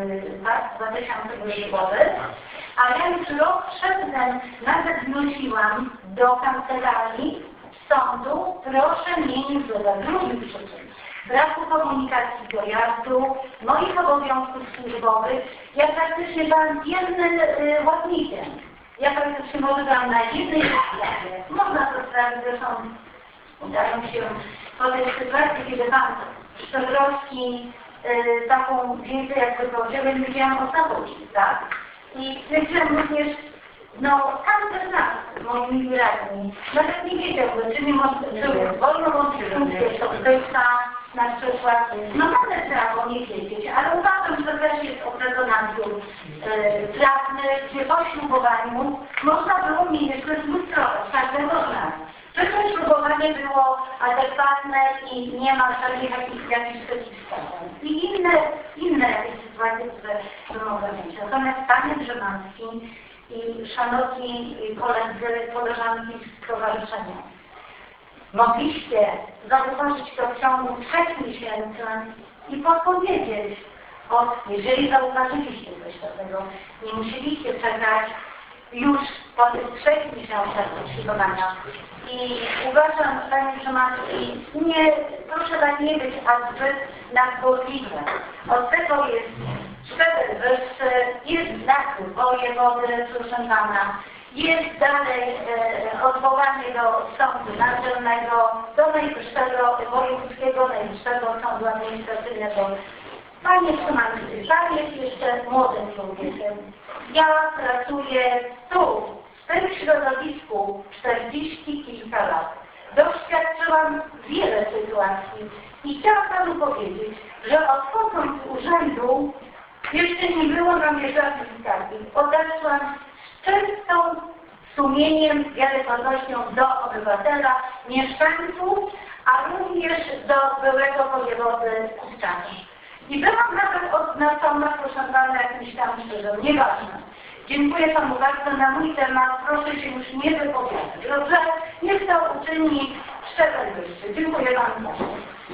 [SPEAKER 1] 2000 wybory, a ja już rok przedtem nawet wnosiłam do kancelarii sądu, proszę mnie nie wzywać z różnych przyczyn. Braku komunikacji dojazdu, moich obowiązków służbowych. Ja praktycznie byłam biernym ławnikiem. Ja praktycznie może byłam na jednej sprawie. Można to sprawdzić, zresztą udają się po tej sytuacji, kiedy pan Szczebrowski taką wiedzę jakby powiedział, nie wiedziałam o zawodzie, tak? I stwierdziłam również, każdy z nas, moi radni, nawet nie wiedziałby, czy wolno konstytucję sołtysa, na przykład, mamy prawo nie wiedzieć, ale uważam, że też jest rezonansu prawny, gdzie po ślubowaniu można było mnie jeszcze zlustrować, każdego z nas. Czy to ślubowanie było adekwatne i nie ma żadnych jakichś przeciwwskazań. I inne jakieś sytuacje, które mogę mieć. Natomiast panie Drzemanski i szanowni koledzy, koleżanki z stowarzyszenia, mogliście zauważyć to w ciągu 3 miesięcy i podpowiedzieć, jeżeli zauważyliście coś takiego, nie musieliście czekać już po tych 3 miesiącach przygotowania. I uważam, panie Drzemanski, proszę tak nie być zbyt nadgorliwe. Od tego jest szczebel wyższy, jest znak wojewody, proszę pana, jest dalej odwołanie do sądu naczelnego, do najwyższego, wojewódzkiego, najwyższego sądu administracyjnego. Panie Drzemanski, pan jest jeszcze młodym człowiekiem. Ja pracuję tu, w tym środowisku 40 kilka lat. Doświadczyłam wiele sytuacji i chciałam panu powiedzieć, że odchodząc z urzędu jeszcze nie było na mnie żadnych skargi. Odeszłam z czystą sumieniem, wiarygodnością do obywatela, mieszkańców, a również do byłego wojewody Puszczania. I byłam nawet na sądach, proszę pana, jakimś tam szczerze, nieważne. Dziękuję panu bardzo na mój temat, proszę się już nie wypowiadać. Dobrze? Niech to uczyni szczebel wyższy. Dziękuję panu bardzo.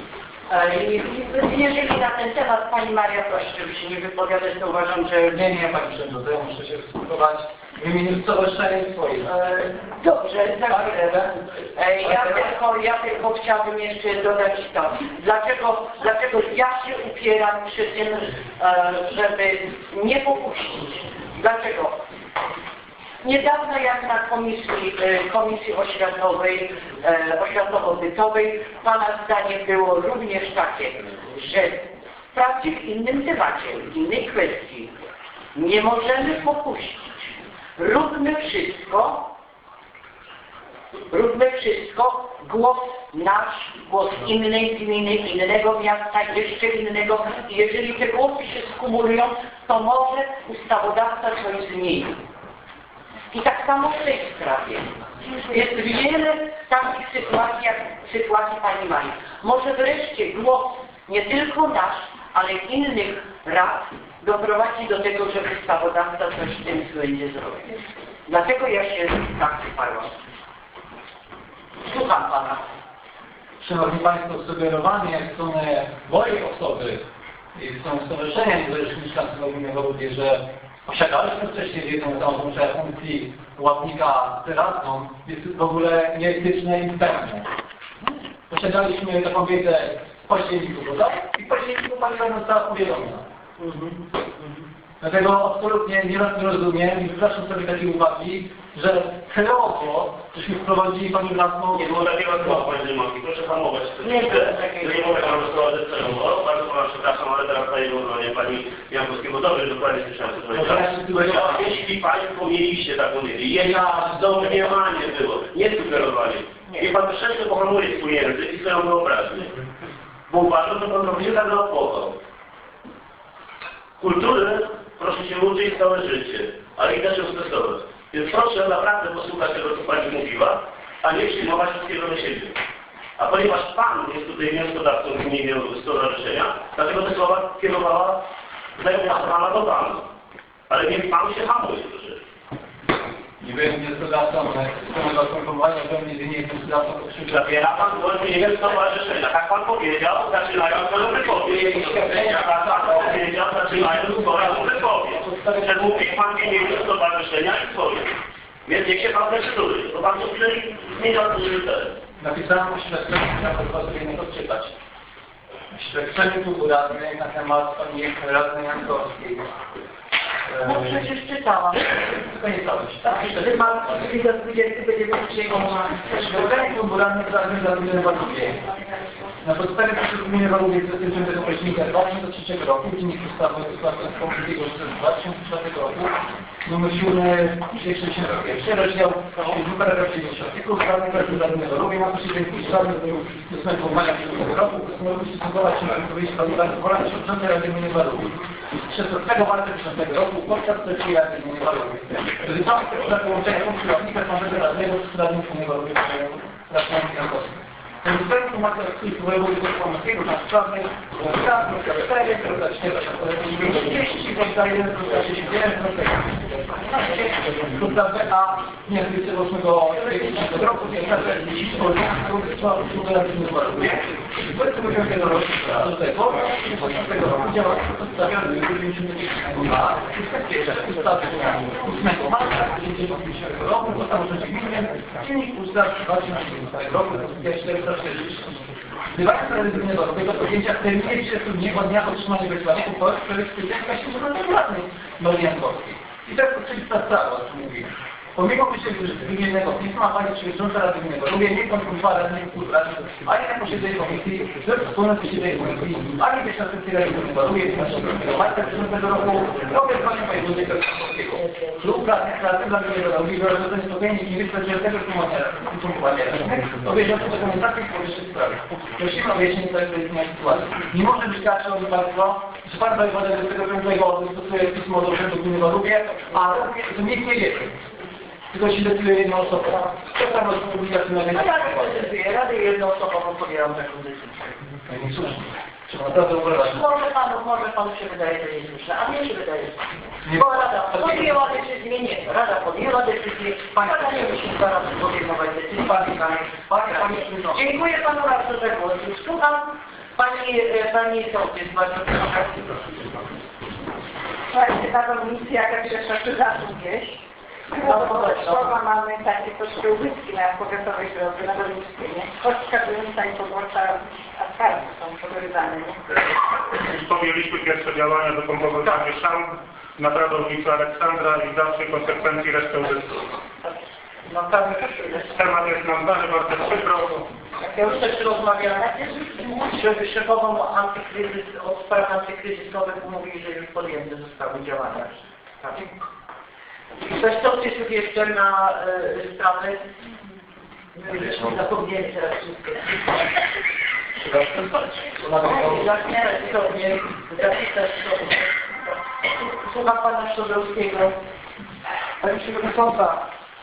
[SPEAKER 2] Jeżeli na ten temat pani Maria prosi, żeby się nie wypowiadać, to uważam, że...
[SPEAKER 4] Nie, pani Przewodnicząca, ja muszę się wysłuchować w imieniu stowarzyszenia swoich.
[SPEAKER 2] Dobrze, za chwilę. Ja tylko chciałabym jeszcze dodać to. Dlaczego ja się upieram przy tym, żeby nie popuścić? Dlaczego? Niedawno jak na komisji oświatowo-bytowej pana zdanie było również takie, że wprawdzie w innym temacie, w innej kwestii nie możemy popuścić. Róbmy wszystko, głos nasz, głos innej gminy, innego miasta, jeszcze innego. I jeżeli te głosy się skumulują, to może ustawodawca coś zmieni. I tak samo w tej sprawie. Jest wiele takich sytuacji, jak sytuacji pani Marii. Może wreszcie głos nie tylko nasz, ale innych rad doprowadzi do tego, że ustawodawca coś w tym względzie zrobi. Dlatego ja się tak chwałam. Słucham pana.
[SPEAKER 4] Szanowni Państwo, sugerowanie w stronę mojej osoby i w stronę Stowarzyszenia Niezależnych Mieszkańców Gminy Wałbrzych, że posiadaliśmy wcześniej wiedzę na temat funkcji ławnika radną, jest w ogóle nieetyczne i zbędne. Posiadaliśmy taką wiedzę w październiku, prawda? I w październiku pani radna została powiadomiona. Dlatego absolutnie nie rozumiem i wypraszam sobie takie uwagi, że celowo, żeśmy wprowadzili pani radną...
[SPEAKER 3] Nie było takiego słowa, panie Dymowi, proszę hamować. Nie mogę panu słowa celowo. Bardzo pana przepraszam, ale teraz na jego obronie pani Jankowskiego dobrze dokładnie słyszałem, co powiedziała. Jeśli państwo mieliście taką wiedzę, jeśli domniemanie było, nie sugerowali. Niech pan troszeczkę pohamuje swój język i swoją wyobraźnię. Bo uważam, że pan robił tak na oko. Kultury proszę się uczyć całe życie, ale i też ją stosować. Więc proszę naprawdę posłuchać tego, co pani mówiła, a nie przyjmować wszystkiego na siebie. A ponieważ pan jest tutaj wnioskodawcą w imieniu stowarzyszenia, dlatego te słowa kierowała zainteresowana do pana. Ale niech pan się hamuje troszeczkę.
[SPEAKER 4] i byłem wnioskodawcą systemowego sformułowania, że między innymi wnioskodawcą
[SPEAKER 3] Zabiera pan głos w imieniu stowarzyszenia. Tak pan powiedział, zaczynając swoją wypowiedź. Tak pan powiedział, zaczynając swoją wypowiedź. Że mówi pan w imieniu stowarzyszenia i swoje. Więc niech się pan zdecyduje, bo pan tu zmieniał
[SPEAKER 4] Napisałem oświadczenie, na przykład sobie nie odczytać. Oświadczenie klubu radnych na temat pani radnej Jankowskiej.
[SPEAKER 2] No przecież czytałam.
[SPEAKER 4] To nie całość, tak?
[SPEAKER 2] Wtedy pan widzę 20 będzie przyjmowana.
[SPEAKER 4] Oświadczenie klubu radnych za gminę Walubie. Na podstawie przepisów gminy Walubie z 25 października 2003 roku, Dziennik ustawy o sytuacji Polskiego z 2004 roku, numer 7/61, rozdział 7, paragraf 90. Artykuł ustawy o Radnej Walubie na posiedzeniu ustawy do sformułowania tego roku postanowił stosować się na wypowiedzi Pana Przewodniczącej Rady Gminy Walubie. 16 marca 2010 roku podczas sesji Rady Gminy Walubie. Dotyczące połączenia funkcji radnika Sądu Radnego z Radą Gminy Walubie Radną Jankowską. Ten informacja o skutku wojewody Pomorskiego na sprawnej ustawie 4, 4, a dnia 28 roku działa przedstawiony w 98 ustawy 8 marca 1950 roku o samorządzie gminnym Dziennik Ustawy 2010 roku Wzywając na Rady Walubie do podjęcia terminie 30 dni od dnia otrzymania wezwania uchwały w sprawie spółdzielnika się radnej Marii Jankowskiej. I to jest oczywista sprawa, o czym mówimy. Pomimo wymienionego pisma Pani Przewodnicząca Rady Gminy Walubie nie kontynuowała radnych kulturalnych ani na posiedzeniu komisji, we wspólnym posiedzeniu komisji, ani też na sesji Rady Gminy Walubie 12 marca 2010 roku o wezwaniu wojewody Krakowskiego. Klub radnych Rady Gminy Walubie biorąc zastosowanie nie wystarczającego sformułowania obejrzącego dokumentacji w powyższej sprawie. Prosimy o wyjaśnienie tej sytuacji. Nie może być tak, Szanowni Państwo, że Pan Wojewoda 25 stosuje pismo do Urzędu Gminy Walubie, a to nikt nie wie. Tylko się decyduje jedną osobą. To samo z publikacyjnego.
[SPEAKER 2] No ja nie decyduję, Rady jednoosobową podjęłam taką decyzję.
[SPEAKER 4] No i słusznie. Trzeba naprawdę uważać.
[SPEAKER 2] Może panu się wydaje, że jest słuszne, a mnie się wydaje, że bo Rada podjęła decyzję, nie. Rada podjęła decyzję, Rada nie musi zaraz podejmować decyzji. Dziękuję panu bardzo za głos. Słucham pani Sołtys, bardzo proszę.
[SPEAKER 6] Właśnie ta komisja, jaka pierwsza przydatną wieść. Słowa mamy takie troszkę ubytki na powiatowej drodze, na Dolnickiej, nie? Wskazująca i podłącza asfaltu są pogorywane, nie?
[SPEAKER 7] Podjęliśmy pierwsze działania do kompostowania szam na prawo ulicy Aleksandra i w dalszej konsekwencji resztę ubytku.
[SPEAKER 2] No tak,
[SPEAKER 7] Temat jest nam znany, bardzo przykro.
[SPEAKER 2] ja już też rozmawiałem z szefową od spraw antykryzysowych, mówi, że już podjęte zostały działania. Tak. Coś sołtysów jeszcze na sprawy. Zapomnieli teraz wszystkie. Zapisać sobie. Słucham pana Szczodrowskiego.
[SPEAKER 8] Pani Przewodnicząca,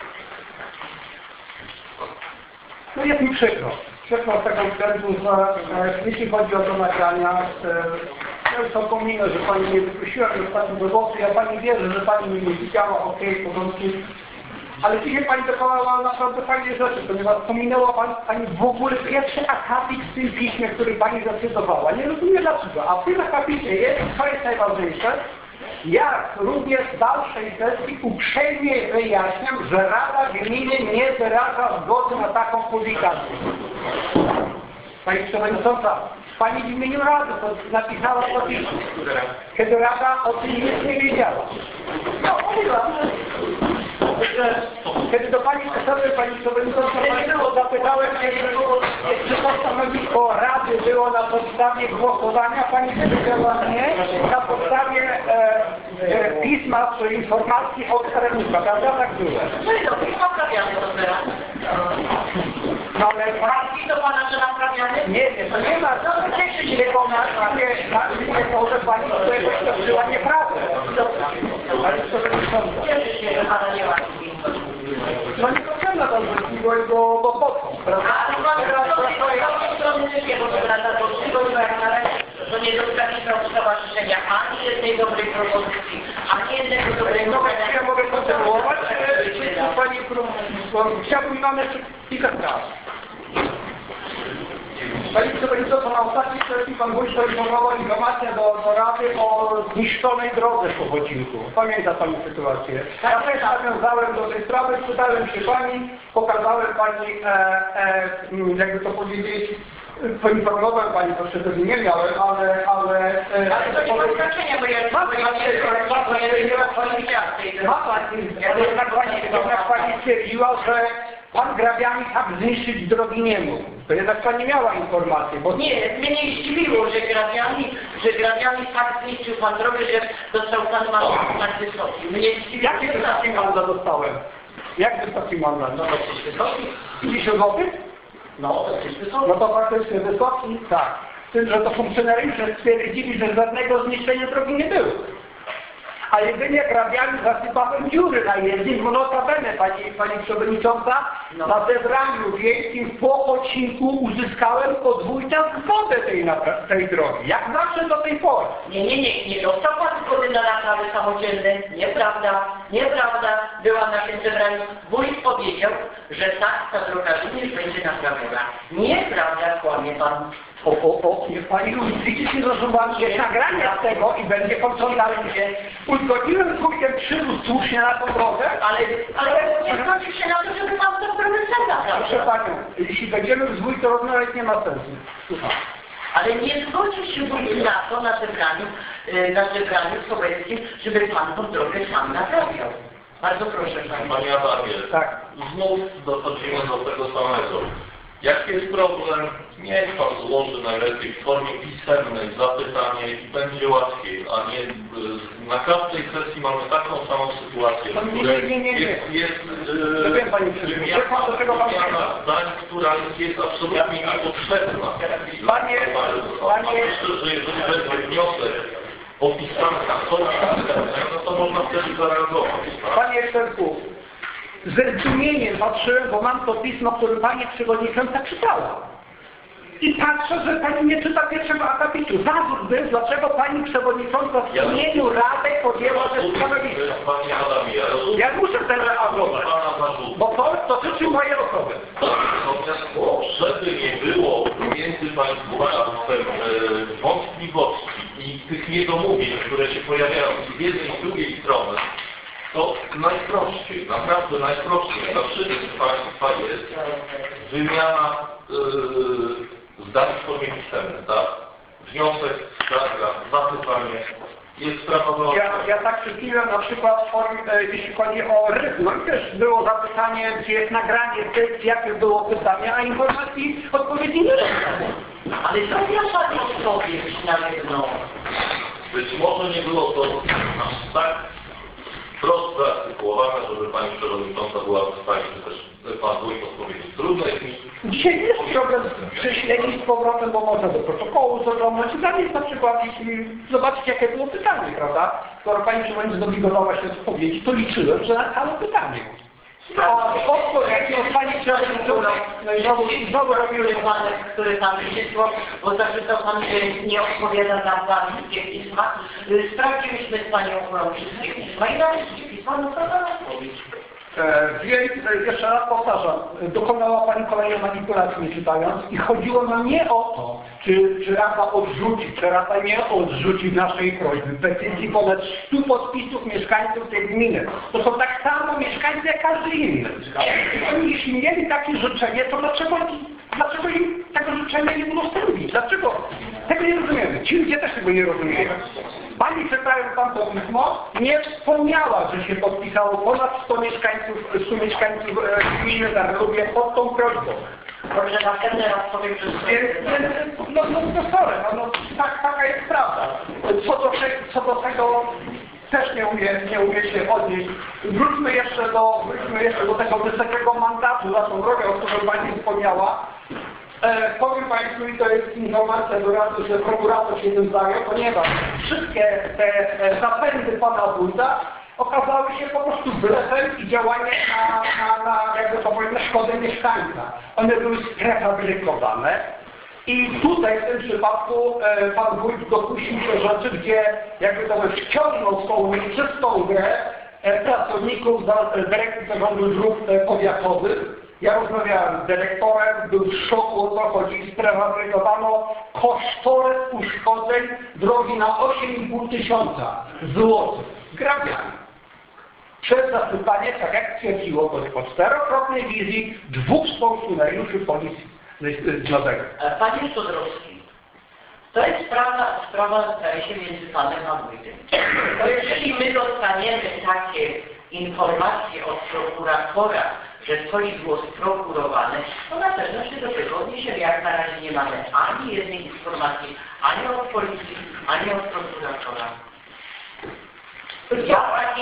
[SPEAKER 8] no jest mi przykro. Przykro z tego względu, że jeśli chodzi o to nagrania, ja już tą minę, że Pani mnie wyprosiła do ostatniego dowodu, ja Pani wierzę, że Pani mnie nie widziała, okej, w porządku. Ale dzisiaj Pani dokonała naprawdę fajnej rzeczy, ponieważ pominęła Pani w ogóle pierwszy akapit w tym piśmie, który Pani zacytowała. Nie rozumiem dlaczego, a w tym akapicie jest, co jest najważniejsze, jak również w dalszej sesji uprzejmie wyjaśniam, że Rada Gminy nie wyraża zgody na taką publikację. Pani Przewodnicząca, Pani w imieniu Rady to napisała to pismo, kiedy Rada o tym nic nie wiedziała. No, mówiłam, że kiedy do Pani Przewodniczącej, Pani Przewodnicząca, zapytałem się, czy to stanowisko Rady było na podstawie głosowania, Pani powiedziała nie, na podstawie pisma czy informacji od sterownika, prawda? Tak było.
[SPEAKER 2] No i dobrze, naprawiamy to teraz.
[SPEAKER 8] No ale
[SPEAKER 2] Pani do pana, że naprawiamy?
[SPEAKER 8] nie wiem, to nie ma, no cieszy się, bo na mnie to, że Pani tutaj poświadczyła nieprawdę. Ale Przewodnicząca.
[SPEAKER 2] Cieszę się, że pana nie łaski.
[SPEAKER 8] No nie potrzebna tam wróciło i go posłał, prawda?
[SPEAKER 2] A to pan z drugiej strony nie wie, bo to Rada do to nie dostaliśmy od stowarzyszenia ani jednej dobrej propozycji, ani jednego dobrego
[SPEAKER 8] Czy ja mogę kontynuować? Pani chciałbym mam jeszcze kilka spraw. Pani Przewodnicząca, na ostatniej sesji Pan Wójt poinformował informację do Rady o zniszczonej drodze po Wocinku. Pamięta Pani sytuację? Ja też nawiązałem do tej sprawy, czytałem się Pani, pokazałem Pani, jakby to powiedzieć, poinformowałem Pani troszkę tego nie miałem, ale
[SPEAKER 2] to nie ma znaczenia, bo ja
[SPEAKER 8] jednak Pani stwierdziła, że Pan Grabianin tak zniszczyć drogi nie mógł. To jednak Pani miała informację, bo...
[SPEAKER 2] Nie, mnie nie zdziwiło, że Grabianin tak zniszczył Pan drogę, że dostał Pan mandat tak wysoki. Mnie zdziwiło.
[SPEAKER 8] Jaki wysoki mandat dostałem? Jak wysoki mandat?
[SPEAKER 2] No dosyć wysoki.
[SPEAKER 8] 50 zł?
[SPEAKER 2] No dosyć wysoki.
[SPEAKER 8] No to faktycznie wysoki? Tak. Z tym, że to funkcjonariusze stwierdzili, że żadnego zniszczenia drogi nie było. A jedynie Grabianin zasypałem dziury na jezdni, bo notabene, Pani Przewodnicząca, na zebraniu wiejskim po odcinku uzyskałem od wójta zgodę tej drogi. Jak zawsze do tej pory.
[SPEAKER 2] Nie dostał Pan zgody na naprawy samodzielne. Nieprawda. Była na tym zebraniu. Wójt powiedział, że tak, ta droga również będzie naprawiona. Nieprawda, kłamie Pan.
[SPEAKER 8] Niech Pani widzicie, że jest nagranie z tego i będzie kontrolowany się. Uzgodziłem z wójtem przywóz słusznie na tą drogę,
[SPEAKER 2] ale nie zgodzi się na to, żeby Pan tę drogę sam naprawił.
[SPEAKER 8] Proszę Panią, jeśli będziemy z wójtem rozmawiać, nie ma sensu. Słucham.
[SPEAKER 2] Ale nie zgodził się wójt na to na zebraniu sołeckim, żeby Pan tą drogę sam naprawiał. Bardzo proszę Pani.
[SPEAKER 5] Panie Adamie,
[SPEAKER 8] Tak.
[SPEAKER 5] znów dochodzimy do tego samego. Jak jest problem, niech Pan złoży najlepiej w formie pisemnej zapytanie i będzie łatwiej, a nie na każdej sesji mamy taką samą sytuację, w której jest wymiana zdań, która jest absolutnie niepotrzebna. Myślę, że jeżeli będzie wniosek opisany na formie pisemnej, no to można wtedy zareagować.
[SPEAKER 8] Panie Szczerku, ze zdumieniem patrzyłem, bo mam to pismo, które Pani Przewodnicząca czytała. I patrzę, że Pani nie czyta pierwszego akapitu. Zawód był, dlaczego Pani Przewodnicząca w imieniu Rady podjęła te stanowisko.
[SPEAKER 5] Panie Adamie, ja rozumiem.
[SPEAKER 8] Ja muszę teraz reagować, bo to dotyczy mojej osoby.
[SPEAKER 5] Żeby nie było między Państwem wątpliwości i tych niedomówień, które się pojawiają z jednej i z drugiej strony, to najprościej, naprawdę najprościej dla wszystkich Państwa jest wymiana zdań w formie pisemnej, tak? Wniosek, skarga, zapytanie, jest sprawa do...
[SPEAKER 8] Ja tak czytałem na przykład, jeśli chodzi o rytm, i też było zapytanie, gdzie jest nagranie tekst, jakie było pytanie, a informacji odpowiedzi nie było.
[SPEAKER 2] Ale co ja Pani odpowiedź na jedno?
[SPEAKER 5] Być może nie było to aż tak wprost wyartykułowane, żeby Pani Przewodnicząca była w stanie, czy też Pan Wójt odpowiedzieć. Trudno jest mi...
[SPEAKER 8] Dzisiaj jest problem z prześleniem z powrotem, bo można do protokołu zaglądać. I tam jest na przykład, jeśli zobaczyć, jakie było pytanie, prawda? Skoro Pani Przewodnicząca zobligowała się odpowiedzieć, to liczyłem, że na całe pytanie. A odpowiedzi od Pani Przewodnicząca, no i znowu robimy
[SPEAKER 2] Panek, który tam przysłał, bo zarzucał Pan, że nie odpowiada na wszystkie pisma. Sprawdziliśmy z Panią wszystkie pisma i na wszystkie pisma dostała odpowiedź.
[SPEAKER 8] Więc jeszcze raz powtarzam, dokonała Pani kolejnej manipulacji nie czytając i chodziło nam nie o to, czy Rada odrzuci, czy Rada nie odrzuci naszej prośby. Petycji ponad 100 podpisów mieszkańców tej gminy. To są tak samo mieszkańcy jak każdy inny. Oni jeśli mieli takie życzenie, to dlaczego im tego życzenia nie udostępnić? Dlaczego? Tego nie rozumiemy. Ci ludzie też tego nie rozumieją. Pani czytając Pan to pismo, nie wspomniała, że się podpisało ponad 100 mieszkańców gminy Darlubię pod tą prośbą.
[SPEAKER 2] Może następny raz powiem, że...
[SPEAKER 8] Taka jest prawda. Co do tego też nie umie się odnieść. Wróćmy jeszcze do tego wysokiego mandatu za tą drogę, o którym Pani wspomniała. Powiem Państwu, i to jest informacja do Rady, że prokurator się tym zajął, ponieważ wszystkie te zapędy Pana Wójta okazały się po prostu blefem i działaniem jakby to powiem, na szkodę mieszkańca. One były sprefabrykowane I tutaj w tym przypadku pan wójt dopuścił się rzeczy, gdzie jakby to wciągnął w tą nieczystą grę pracowników Dyrekcji Zarządu Dróg Powiatowych. Ja rozmawiałem z dyrektorem, był w szoku, o co chodzi. Sprawozowano kosztorys uszkodzeń drogi na 8,5 tysiąca złotych. Grabiami. Przez zasypanie, tak jak stwierdziło, po 4-krotnej wizji 2 funkcjonariuszy policji związek.
[SPEAKER 2] Panie Szodrowski, to jest sprawa zdaje się między panem a wójtem. To jeżeli my dostaniemy takie informacje od prokuratora, że coś było sprokurowane, to na pewno się do tego odniesiemy. Jak na razie nie mamy ani jednej informacji, ani od policji, ani od prokuratora. Ja takiej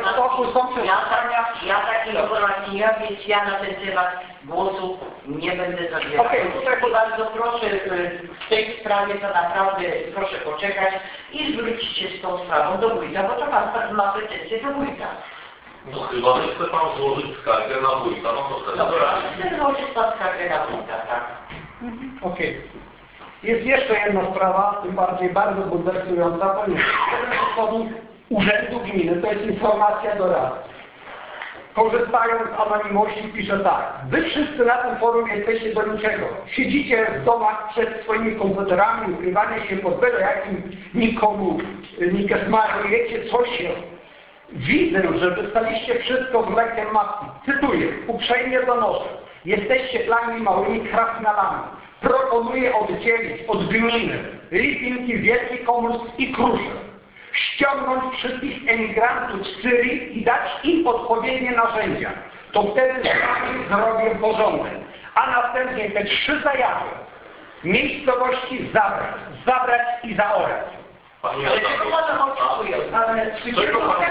[SPEAKER 2] informacji nie mam, więc ja na ten temat głosu nie będę zabierał. Tutaj bardzo proszę w tej sprawie to naprawdę proszę poczekać i zwrócić się z tą sprawą do wójta, bo to pan ma pretensje do wójta.
[SPEAKER 5] No chyba, że chce pan złożyć skargę na wójta, no to wtedy
[SPEAKER 2] dobra, chcę złożyć pan skargę na wójta, tak.
[SPEAKER 8] Okej. Jest jeszcze jedna sprawa, tym bardziej bardzo bulwersująca, ponieważ jeden z pracownik Urzędu Gminy, to jest informacja do rady. Korzystając z anonimowości pisze tak. Wy wszyscy na tym forum jesteście do niczego. Siedzicie w domach przed swoimi komputerami, ukrywanie się pod byle jakim nikomu nie smarujecie coś się. Widzę, że wystaliście wszystko z mlekiem matki. Cytuję, uprzejmie donoszę. Jesteście dla mnie małymi krasnalami. Proponuję oddzielić od gminy Lipinki, Wielki Komórz i Kruszyn. Ściągnąć wszystkich emigrantów z Syrii i dać im odpowiednie narzędzia. To wtedy zrobię porządek. A następnie te 3 zajawy miejscowości zabrać i zaorać.
[SPEAKER 5] Panie
[SPEAKER 2] Ale czego pan oczekuje?
[SPEAKER 5] czego pan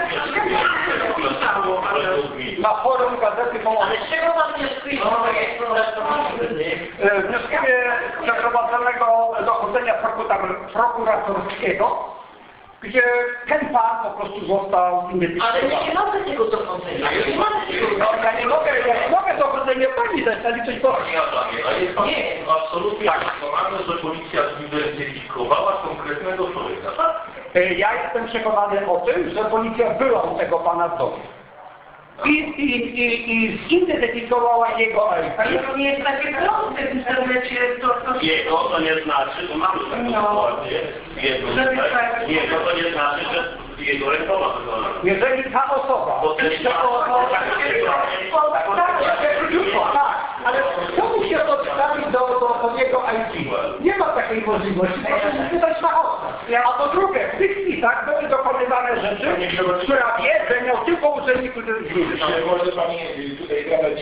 [SPEAKER 8] Na forum Gazety Pomocy.
[SPEAKER 2] Ale czego pan wnioskuje?
[SPEAKER 8] Wnioskuję przeprowadzonego dochodzenia prokuratorskiego, gdzie ten pan po prostu został
[SPEAKER 2] Ale
[SPEAKER 8] identyfikowany.
[SPEAKER 2] nie mamy tego dochodzenia.
[SPEAKER 8] Ja nie mogę dochodzenia pani dać, ale coś powiem.
[SPEAKER 5] Panie Adamie, a jest pan absolutnie przekonany, że policja zidentyfikowała konkretnego człowieka, tak?
[SPEAKER 8] Ja jestem przekonany o tym, że policja była u tego pana w domu. I zidentyfikowała jego
[SPEAKER 1] Ale
[SPEAKER 8] IP.
[SPEAKER 1] to nie jest takie proste w internecie, to
[SPEAKER 3] Jego to nie znaczy, bo mamy taką sytuację, jego to nie znaczy, że jego rękoma wykonana.
[SPEAKER 8] Jeżeli ta osoba...
[SPEAKER 3] Bo też
[SPEAKER 8] Tak, ale kto mu się podstawi do jego IP? Nie ma takiej możliwości, proszę wydać fachowca. A po drugie, w tych spisach były dokonywane rzeczy, która wie, że miał tylko urzędników gminy.
[SPEAKER 9] Ale może Pani tutaj gadać,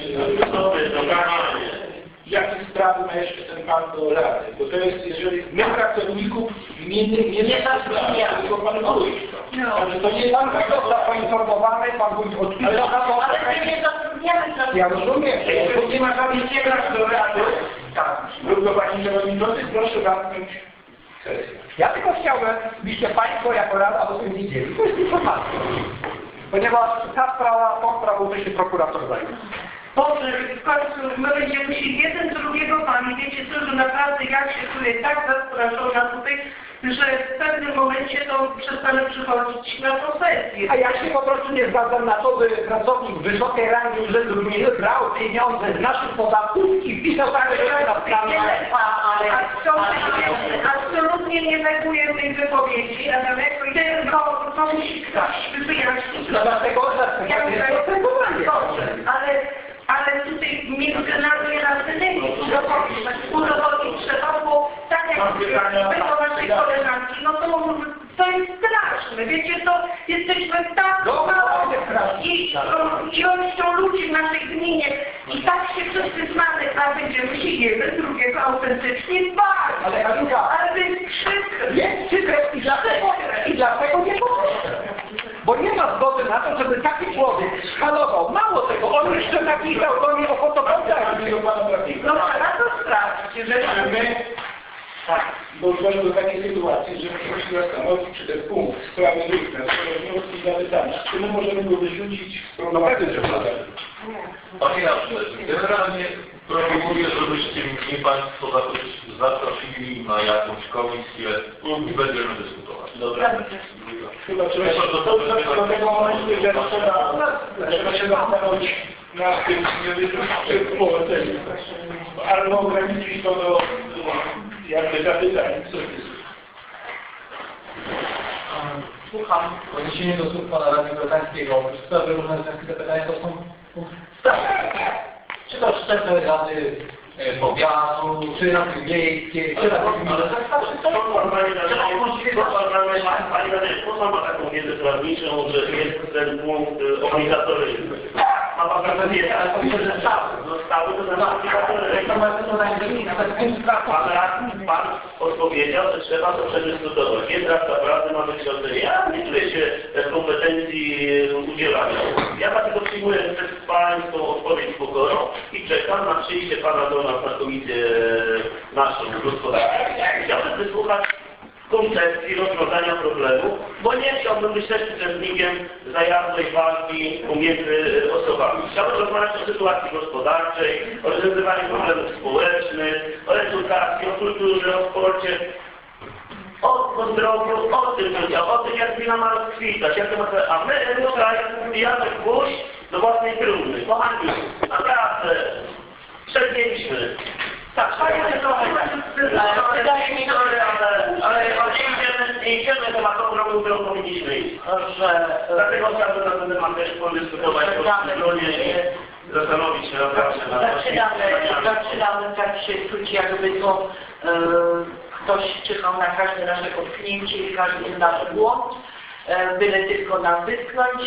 [SPEAKER 9] jakie sprawy ma jeszcze ten Pan do rady? Bo to jest, jeżeli my pracowników gminy nie zatrudniamy, tylko Pan wójt. Także to nie jest
[SPEAKER 8] Pan wójt został poinformowany, pan wójt odpisał na to.
[SPEAKER 2] Ale my nie zatrudniamy
[SPEAKER 8] Ja rozumiem, że
[SPEAKER 9] jeżeli nie ma Pani czegoś do rady, do Pani Przewodniczący, proszę zamknąć sesję.
[SPEAKER 8] ja tylko chciałbym, byście Państwo jako Rada o tym widzieli. To jest informacja. Ponieważ ta sprawa, tą sprawą to się prokurator zajmie.
[SPEAKER 1] Boże, w końcu my będziemy się jeden drugiego bali. Wiecie co, że naprawdę ja się czuję tak zastraszona tutaj, że w pewnym momencie to przestanę przychodzić na tą sesję.
[SPEAKER 8] A ja się po prostu nie zgadzam na to, by pracownik wysokiej rangi urzędu gminy brał pieniądze z naszych podatków i pisał takie rzeczy na stronę.
[SPEAKER 1] Absolutnie nie neguję tej wypowiedzi, tylko to musi ktoś wyjaśnić.
[SPEAKER 8] Dlatego, że
[SPEAKER 1] Ja
[SPEAKER 8] jest postępowanie.
[SPEAKER 1] dobrze, ale tutaj międzynarodowe racjonalnie udowodnić trzeba, bo tak jak było naszej koleżanki, no to jest straszne. Wiecie, to jesteśmy tak małą ilością ludzi w naszej gminie i tak się wszyscy znamy, a będziemy się jeden drugiego autentycznie bać. Ale to jest przykre.
[SPEAKER 8] Jest przykre i dlatego nie poproszę. Bo nie ma zgody na to, żeby taki człowiek szkalował. Mało tego, on jeszcze napisał do mnie o fotografii.
[SPEAKER 1] No trzeba to sprawdzić, jeżeli...
[SPEAKER 9] Tak, bo doszło do takiej sytuacji, że musimy się zastanowić, czy ten punkt sprawy różne, wnioski zapytania, czy my możemy go wyrzucić z programu.
[SPEAKER 5] Panie Jaszczek, generalnie Proponuję, żebyście mnie Państwo zaprosili na jakąś komisję i będziemy dyskutować.
[SPEAKER 3] Dobra.
[SPEAKER 9] Chyba trzeba się do tego momentu, że trzeba się zastanowić nad tym, żeby powodzeniu. Albo ograniczyć to do jakby zapytań.
[SPEAKER 2] Słucham.
[SPEAKER 4] Odniesienie do słów pana radnego Grotańskiego, sprawy różne te pytania to są czy to szczepe rady powiatu, czy rady miejskie, czy rady gminy.
[SPEAKER 3] Pani Radek, ma taką wiedzę prawniczą, że jest ten punkt obligatoryjny. Ma Pan taką wiedzę, zostały to znaczy obligatoryjne. Pan odpowiedział, że trzeba to przedyskutować. Jest rada prawdy, mamy kształcenie. Ja nie czuję się w kompetencji udzielania. Ja tylko przyjmuję przez Pańską odpowiedź z pokorą i czekam na przyjście Pana do nas na komisję naszą gospodarczą. Chciałbym wysłuchać koncepcji rozwiązania problemu, bo nie chciałbym być też uczestnikiem zajawnej walki pomiędzy osobami. Chciałbym rozmawiać o sytuacji gospodarczej, o rozwiązywaniu problemów społecznych, o edukacji, o kulturze, o sporcie, o zdrowiu, o tym, jak gmina ma rozkwitać, a my tutaj wbijamy gwóźdź do własnej trumny. Kochani, naprawdę, przegięliśmy. Tak, wydaje mi się, ale nie idziemy do taką drogą, którą powinniśmy iść. Dlatego chciałbym na ten temat też podyskutować po stronie i zastanowić się naprawdę nad
[SPEAKER 2] Zaczynamy tak się czuć, jakby to ktoś czekał na każde nasze potknięcie i każdy nasz błąd, byle tylko nas wytknąć,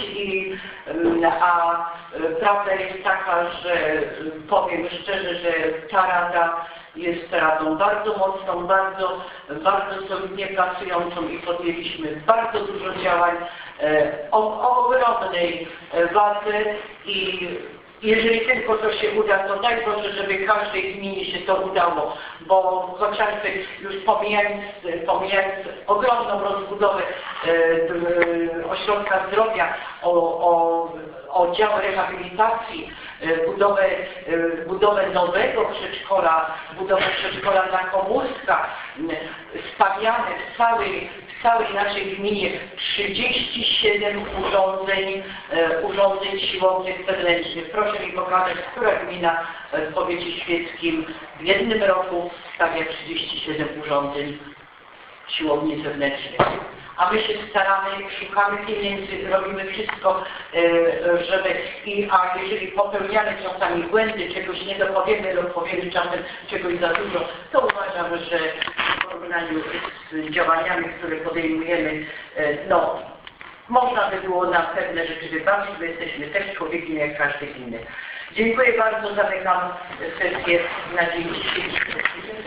[SPEAKER 2] a prawda jest taka, że powiem szczerze, że ta rada jest radą bardzo mocną, bardzo solidnie pracującą i podjęliśmy bardzo dużo działań o ogromnej wadze i jeżeli tylko to się uda, to daj Boże, żeby każdej gminie się to udało, bo chociażby już pomijając ogromną rozbudowę ośrodka zdrowia, o dział rehabilitacji, budowę nowego przedszkola, budowę przedszkola na Komórskach, stawiane w całej naszej gminie 37 urządzeń siłownych zewnętrznych. Proszę mi pokazać, która gmina w powiecie świeckim w jednym roku stawia 37 urządzeń siłowni zewnętrznych. A my się staramy, szukamy pieniędzy, robimy wszystko, a jeżeli popełniamy czasami błędy, czegoś nie dopowiemy lub powiemy czasem czegoś za dużo, to uważam, że w porównaniu z działaniami, które podejmujemy, można by było na pewne rzeczy wybawić, bo jesteśmy też człowiekiem jak każdy inny. Dziękuję bardzo, zamykam sesję na dzień dzisiejszy.